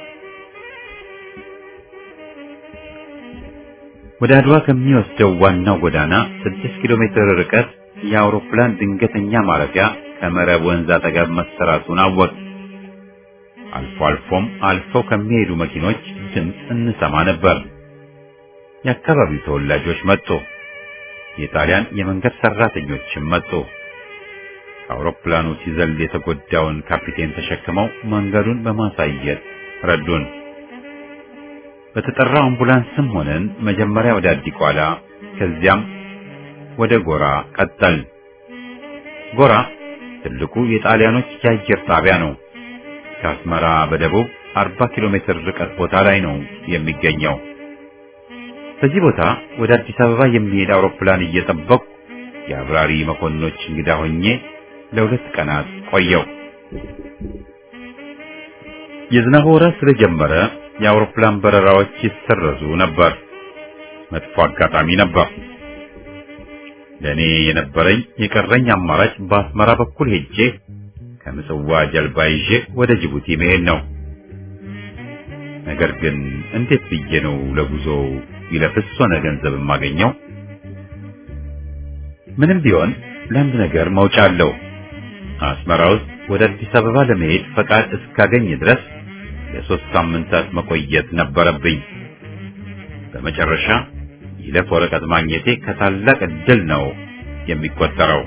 ወደ አድዋ ከሚወስደው ዋናው ጎዳና ስድስት ኪሎ ሜትር ርቀት የአውሮፕላን ድንገተኛ ማረፊያ ከመረብ ወንዝ አጠገብ መሰራቱን አወቅ። አልፎ አልፎም አልፈው ከሚሄዱ መኪኖች ድምፅ እንሰማ ነበር። የአካባቢው ተወላጆች መጡ። የጣሊያን የመንገድ ሰራተኞችም መጡ። አውሮፕላኑ ሲዘል የተጎዳውን ካፒቴን ተሸክመው መንገዱን በማሳየት ረዱን። በተጠራው አምቡላንስም ሆነን መጀመሪያ ወደ አዲቋላ ከዚያም ወደ ጎራ ቀጠል። ጎራ ትልቁ የጣሊያኖች የአየር ጣቢያ ነው። ከአስመራ በደቡብ አርባ ኪሎ ሜትር ርቀት ቦታ ላይ ነው የሚገኘው። በዚህ ቦታ ወደ አዲስ አበባ የሚሄድ አውሮፕላን እየጠበቁ የአብራሪ መኮንኖች እንግዳ ሆኜ ለሁለት ቀናት ቆየው። የዝናብ ወራት ስለጀመረ የአውሮፕላን በረራዎች ይሰረዙ ነበር። መጥፎ አጋጣሚ ነበር። ለኔ የነበረኝ የቀረኝ አማራጭ በአስመራ በኩል ሄጄ ከምጽዋ ጀልባ ይዤ ወደ ጅቡቲ መሄድ ነው። ነገር ግን እንዴት ብዬ ነው ለጉዞ ይለፍስ ሆነ ገንዘብ የማገኘው? ምንም ቢሆን ለአንድ ነገር መውጫ አለው። አስመራ ውስጥ ወደ አዲስ አበባ ለመሄድ ፈቃድ እስካገኝ ድረስ ለሶስት ሳምንታት መቆየት ነበረብኝ። በመጨረሻ ይለፍ ወረቀት ማግኘቴ ከታላቅ ዕድል ነው የሚቆጠረው።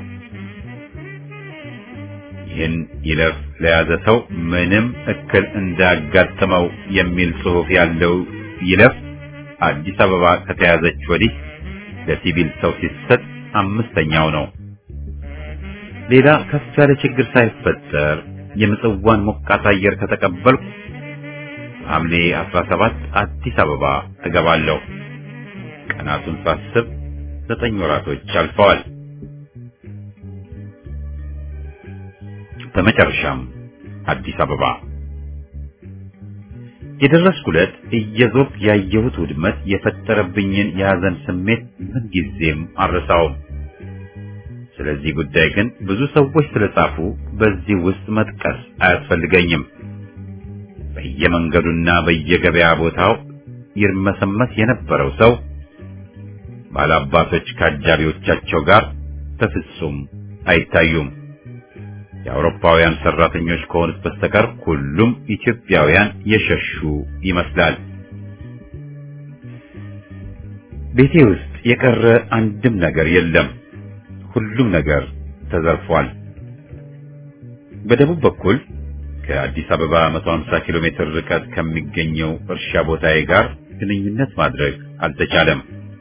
ይህን ይለፍ ለያዘ ሰው ምንም እክል እንዳያጋጥመው የሚል ጽሑፍ ያለው ይለፍ አዲስ አበባ ከተያዘች ወዲህ ለሲቪል ሰው ሲሰጥ አምስተኛው ነው። ሌላ ከፍ ያለ ችግር ሳይፈጠር የምጽዋን ሞቃት አየር ከተቀበልኩ ሐምሌ አስራ ሰባት አዲስ አበባ እገባለሁ። ቀናቱን ሳስብ ዘጠኝ ወራቶች አልፈዋል። በመጨረሻም አዲስ አበባ የደረስኩለት እየዞርኩ ያየሁት ውድመት የፈጠረብኝን የሐዘን ስሜት ምንጊዜም አልረሳውም። ስለዚህ ጉዳይ ግን ብዙ ሰዎች ስለጻፉ በዚህ ውስጥ መጥቀስ አያስፈልገኝም። በየመንገዱና በየገበያ ቦታው ይርመሰመስ የነበረው ሰው ባላባቶች ከአጃቢዎቻቸው ጋር በፍጹም አይታዩም። የአውሮፓውያን ሰራተኞች ከሆኑት በስተቀር ሁሉም ኢትዮጵያውያን የሸሹ ይመስላል። ቤቴ ውስጥ የቀረ አንድም ነገር የለም። ሁሉም ነገር ተዘርፏል። በደቡብ በኩል ከአዲስ አበባ መቶ ሃምሳ ኪሎ ሜትር ርቀት ከሚገኘው እርሻ ቦታዬ ጋር ግንኙነት ማድረግ አልተቻለም።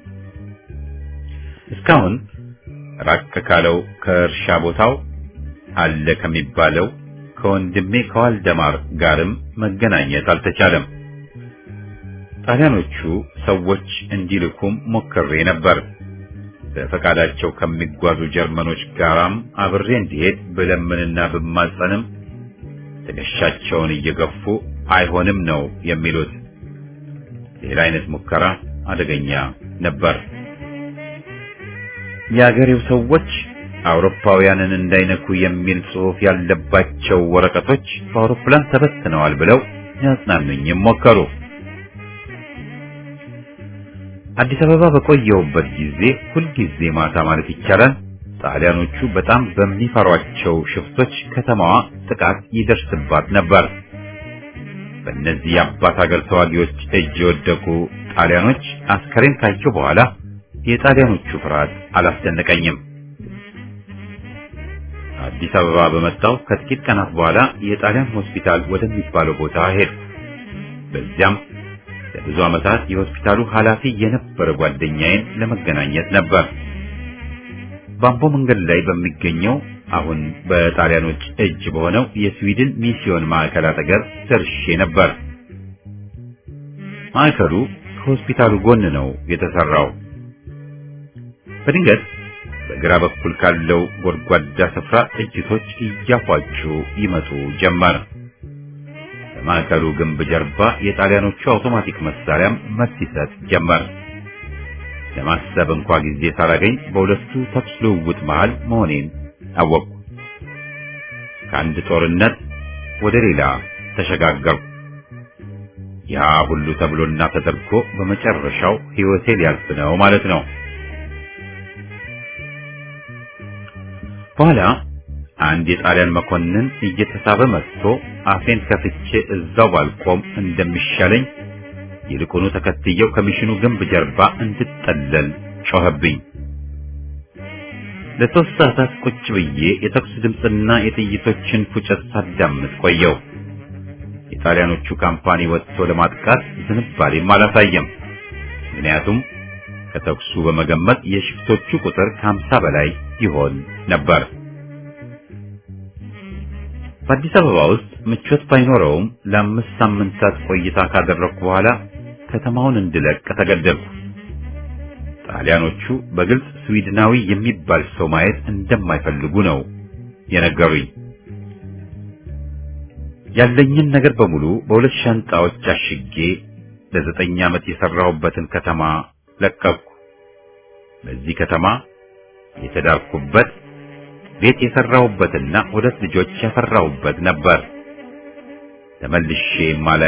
እስካሁን ራቅ ካለው ከእርሻ ቦታው አለ ከሚባለው ከወንድሜ ከዋልደማር ጋርም መገናኘት አልተቻለም። ጣሊያኖቹ ሰዎች እንዲልኩም ሞክሬ ነበር። በፈቃዳቸው ከሚጓዙ ጀርመኖች ጋራም አብሬ እንዲሄድ ብለምንና ብማጸንም ትከሻቸውን እየገፉ አይሆንም ነው የሚሉት። ሌላ አይነት ሙከራ አደገኛ ነበር። የአገሬው ሰዎች አውሮፓውያንን እንዳይነኩ የሚል ጽሑፍ ያለባቸው ወረቀቶች በአውሮፕላን ተበትነዋል ብለው ያጽናኑኝም ሞከሩ። አዲስ አበባ በቆየሁበት ጊዜ ሁልጊዜ ማታ ማለት ይቻላል ጣሊያኖቹ በጣም በሚፈሯቸው ሽፍቶች ከተማዋ ጥቃት ይደርስባት ነበር። በእነዚህ የአባት ሀገር ተዋጊዎች እጅ የወደቁ ጣሊያኖች አስከሬን ካየሁ በኋላ የጣሊያኖቹ ፍርሃት አላስደነቀኝም። አዲስ አበባ በመጣው ከጥቂት ቀናት በኋላ የጣሊያን ሆስፒታል ወደሚባለው ቦታ ሄድኩ። በዚያም ለብዙ ዓመታት የሆስፒታሉ ኃላፊ የነበረ ጓደኛዬን ለመገናኘት ነበር። ባምቦ መንገድ ላይ በሚገኘው አሁን በጣሊያኖች እጅ በሆነው የስዊድን ሚስዮን ማዕከል አጠገብ ደርሼ ነበር። ማዕከሉ ከሆስፒታሉ ጎን ነው የተሰራው። በድንገት በግራ በኩል ካለው ጎድጓዳ ስፍራ ጥይቶች እያፏጩ ይመቱ ጀመር። በማዕከሉ ግንብ ጀርባ የጣሊያኖቹ አውቶማቲክ መሳሪያም መልስ ይሰጥ ጀመር። ለማሰብ እንኳ ጊዜ ሳላገኝ በሁለቱ ተኩስ ልውውጥ መሃል መሆኔን አወቅኩ። ከአንድ ጦርነት ወደ ሌላ ተሸጋገርኩ። ያ ሁሉ ተብሎና ተደርጎ በመጨረሻው ሕይወቴ ሊያልፍ ነው ማለት ነው። በኋላ አንድ የጣሊያን መኮንን እየተሳበ መጥቶ አፌን ከፍቼ እዛው ባልቆም እንደሚሻለኝ ይልቁኑ ተከትየው ከሚሽኑ ግንብ ጀርባ እንድጠለል ጮኸብኝ። ለሶስት ሰዓታት ቁጭ ብዬ የተኩስ ድምፅና የጥይቶችን ፉጨት ሳዳምጥ ቆየው። የጣሊያኖቹ ካምፓኒ ወጥቶ ለማጥቃት ዝንባሌም አላሳየም። ምክንያቱም ከተኩሱ በመገመት የሽፍቶቹ ቁጥር ከሀምሳ በላይ ይሆን ነበር። በአዲስ አበባ ውስጥ ምቾት ባይኖረውም ለአምስት ሳምንታት ቆይታ ካደረኩ በኋላ ከተማውን እንድለቅ ተገደድኩ። ጣሊያኖቹ በግልጽ ስዊድናዊ የሚባል ሰው ማየት እንደማይፈልጉ ነው የነገሩኝ። ያለኝን ነገር በሙሉ በሁለት ሻንጣዎች አሽጌ ለዘጠኝ ዓመት የሰራሁበትን ከተማ ለቀቅኩ። በዚህ ከተማ የተዳርኩበት ቤት የሰራሁበትና ሁለት ልጆች ያፈራሁበት ነበር። ተመልሼ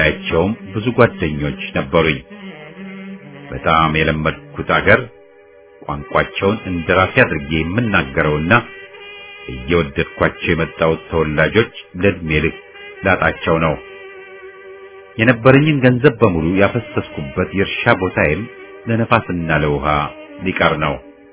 የማላያቸውም ብዙ ጓደኞች ነበሩኝ። በጣም የለመድኩት አገር፣ ቋንቋቸውን እንደራሴ አድርጌ የምናገረውና እየወደድኳቸው የመጣሁት ተወላጆች ለእድሜ ልክ ላጣቸው ነው። የነበረኝን ገንዘብ በሙሉ ያፈሰስኩበት የእርሻ ቦታዬም ለነፋስና ለውሃ ሊቀር ነው።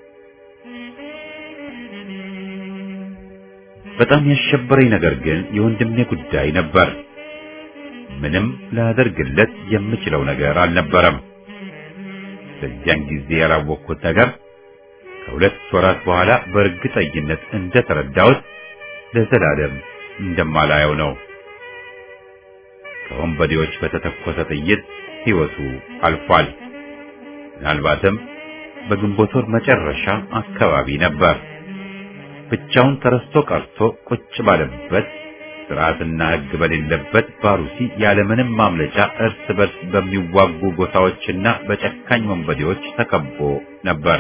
በጣም ያሸበረኝ ነገር ግን የወንድሜ ጉዳይ ነበር። ምንም ላደርግለት የምችለው ነገር አልነበረም። በዚያን ጊዜ ያላወቅኩት ነገር ከሁለት ወራት በኋላ በእርግጠኝነት እንደተረዳሁት ለዘላለም እንደማላየው ነው። ከወንበዴዎች በተተኮሰ ጥይት ሕይወቱ አልፏል። ምናልባትም በግንቦት ወር መጨረሻ አካባቢ ነበር። ብቻውን ተረስቶ ቀርቶ ቁጭ ባለበት ስርዓትና ሕግ በሌለበት ባሩሲ ያለምንም ማምለጫ እርስ በርስ በሚዋጉ ጎሳዎችና በጨካኝ ወንበዴዎች ተከቦ ነበር።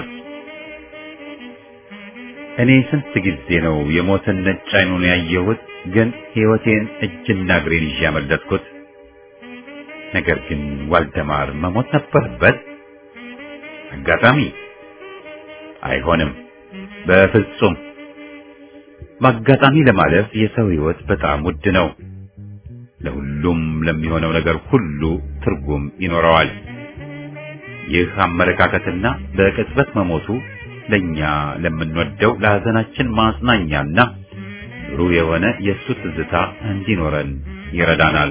እኔ ስንት ጊዜ ነው የሞትን ነጭ ዓይኑን ያየሁት፣ ግን ሕይወቴን እጅና እግሬን ይዤ ያመለጥኩት። ነገር ግን ዋልደማር መሞት ነበረበት? አጋጣሚ አይሆንም፣ በፍጹም። በአጋጣሚ ለማለፍ የሰው ሕይወት በጣም ውድ ነው። ለሁሉም ለሚሆነው ነገር ሁሉ ትርጉም ይኖረዋል። ይህ አመለካከትና በቅጽበት መሞቱ ለኛ ለምንወደው ለሐዘናችን ማጽናኛና ብሩህ የሆነ የእሱ ትዝታ እንዲኖረን ይረዳናል።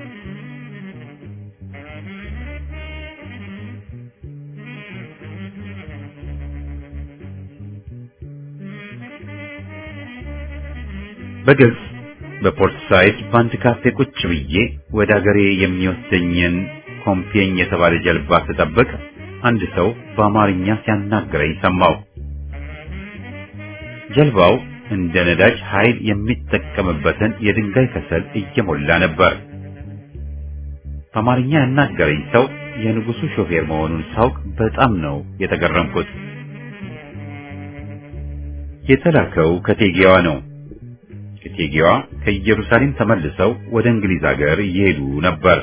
በግልጽ በፖርት ሳይድ በአንድ ካፌ ቁጭ ብዬ ወደ አገሬ የሚወስደኝን ኮምፒየኝ የተባለ ጀልባ ስጠብቅ አንድ ሰው በአማርኛ ሲያናግረኝ ሰማሁ። ጀልባው እንደ ነዳጅ ኃይል የሚጠቀምበትን የድንጋይ ከሰል እየሞላ ነበር። በአማርኛ ያናገረኝ ሰው የንጉሱ ሾፌር መሆኑን ሳውቅ በጣም ነው የተገረምኩት። የተላከው ከቴጌዋ ነው። ከቴጌዋ ከኢየሩሳሌም ተመልሰው ወደ እንግሊዝ ሀገር እየሄዱ ነበር።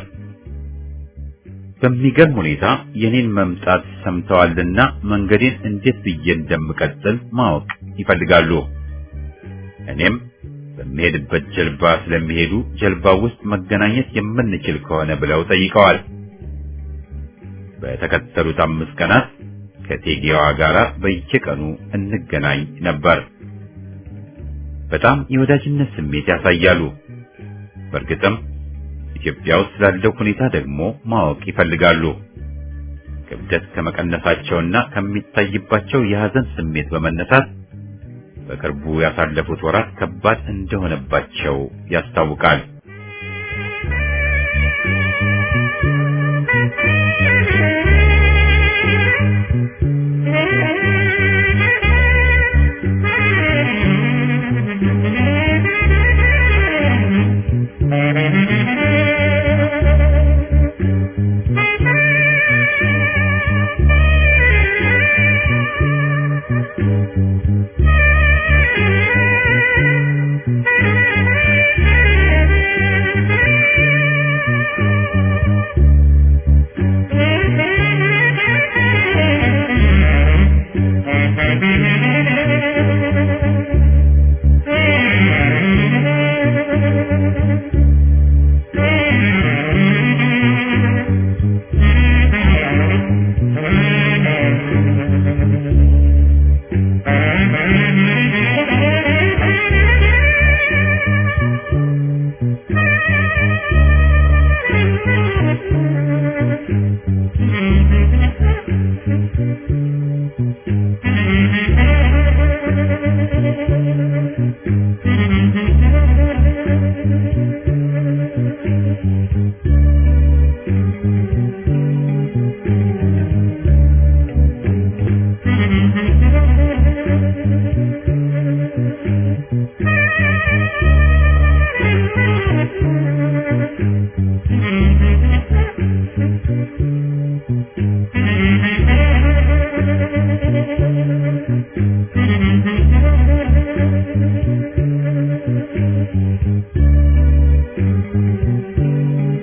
በሚገርም ሁኔታ የኔን መምጣት ሰምተዋልና መንገዴን እንዴት ብዬ እንደምቀጥል ማወቅ ይፈልጋሉ። እኔም በሚሄድበት ጀልባ ስለሚሄዱ ጀልባው ውስጥ መገናኘት የምንችል ከሆነ ብለው ጠይቀዋል። በተከተሉት አምስት ቀናት ከቴጌዋ ጋር በየቀኑ እንገናኝ ነበር። በጣም የወዳጅነት ስሜት ያሳያሉ። በእርግጥም ኢትዮጵያ ውስጥ ስላለው ሁኔታ ደግሞ ማወቅ ይፈልጋሉ። ክብደት ከመቀነሳቸውና ከሚታይባቸው የሐዘን ስሜት በመነሳት በቅርቡ ያሳለፉት ወራት ከባድ እንደሆነባቸው ያስታውቃል።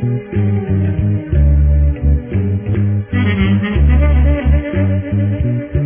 Thank you.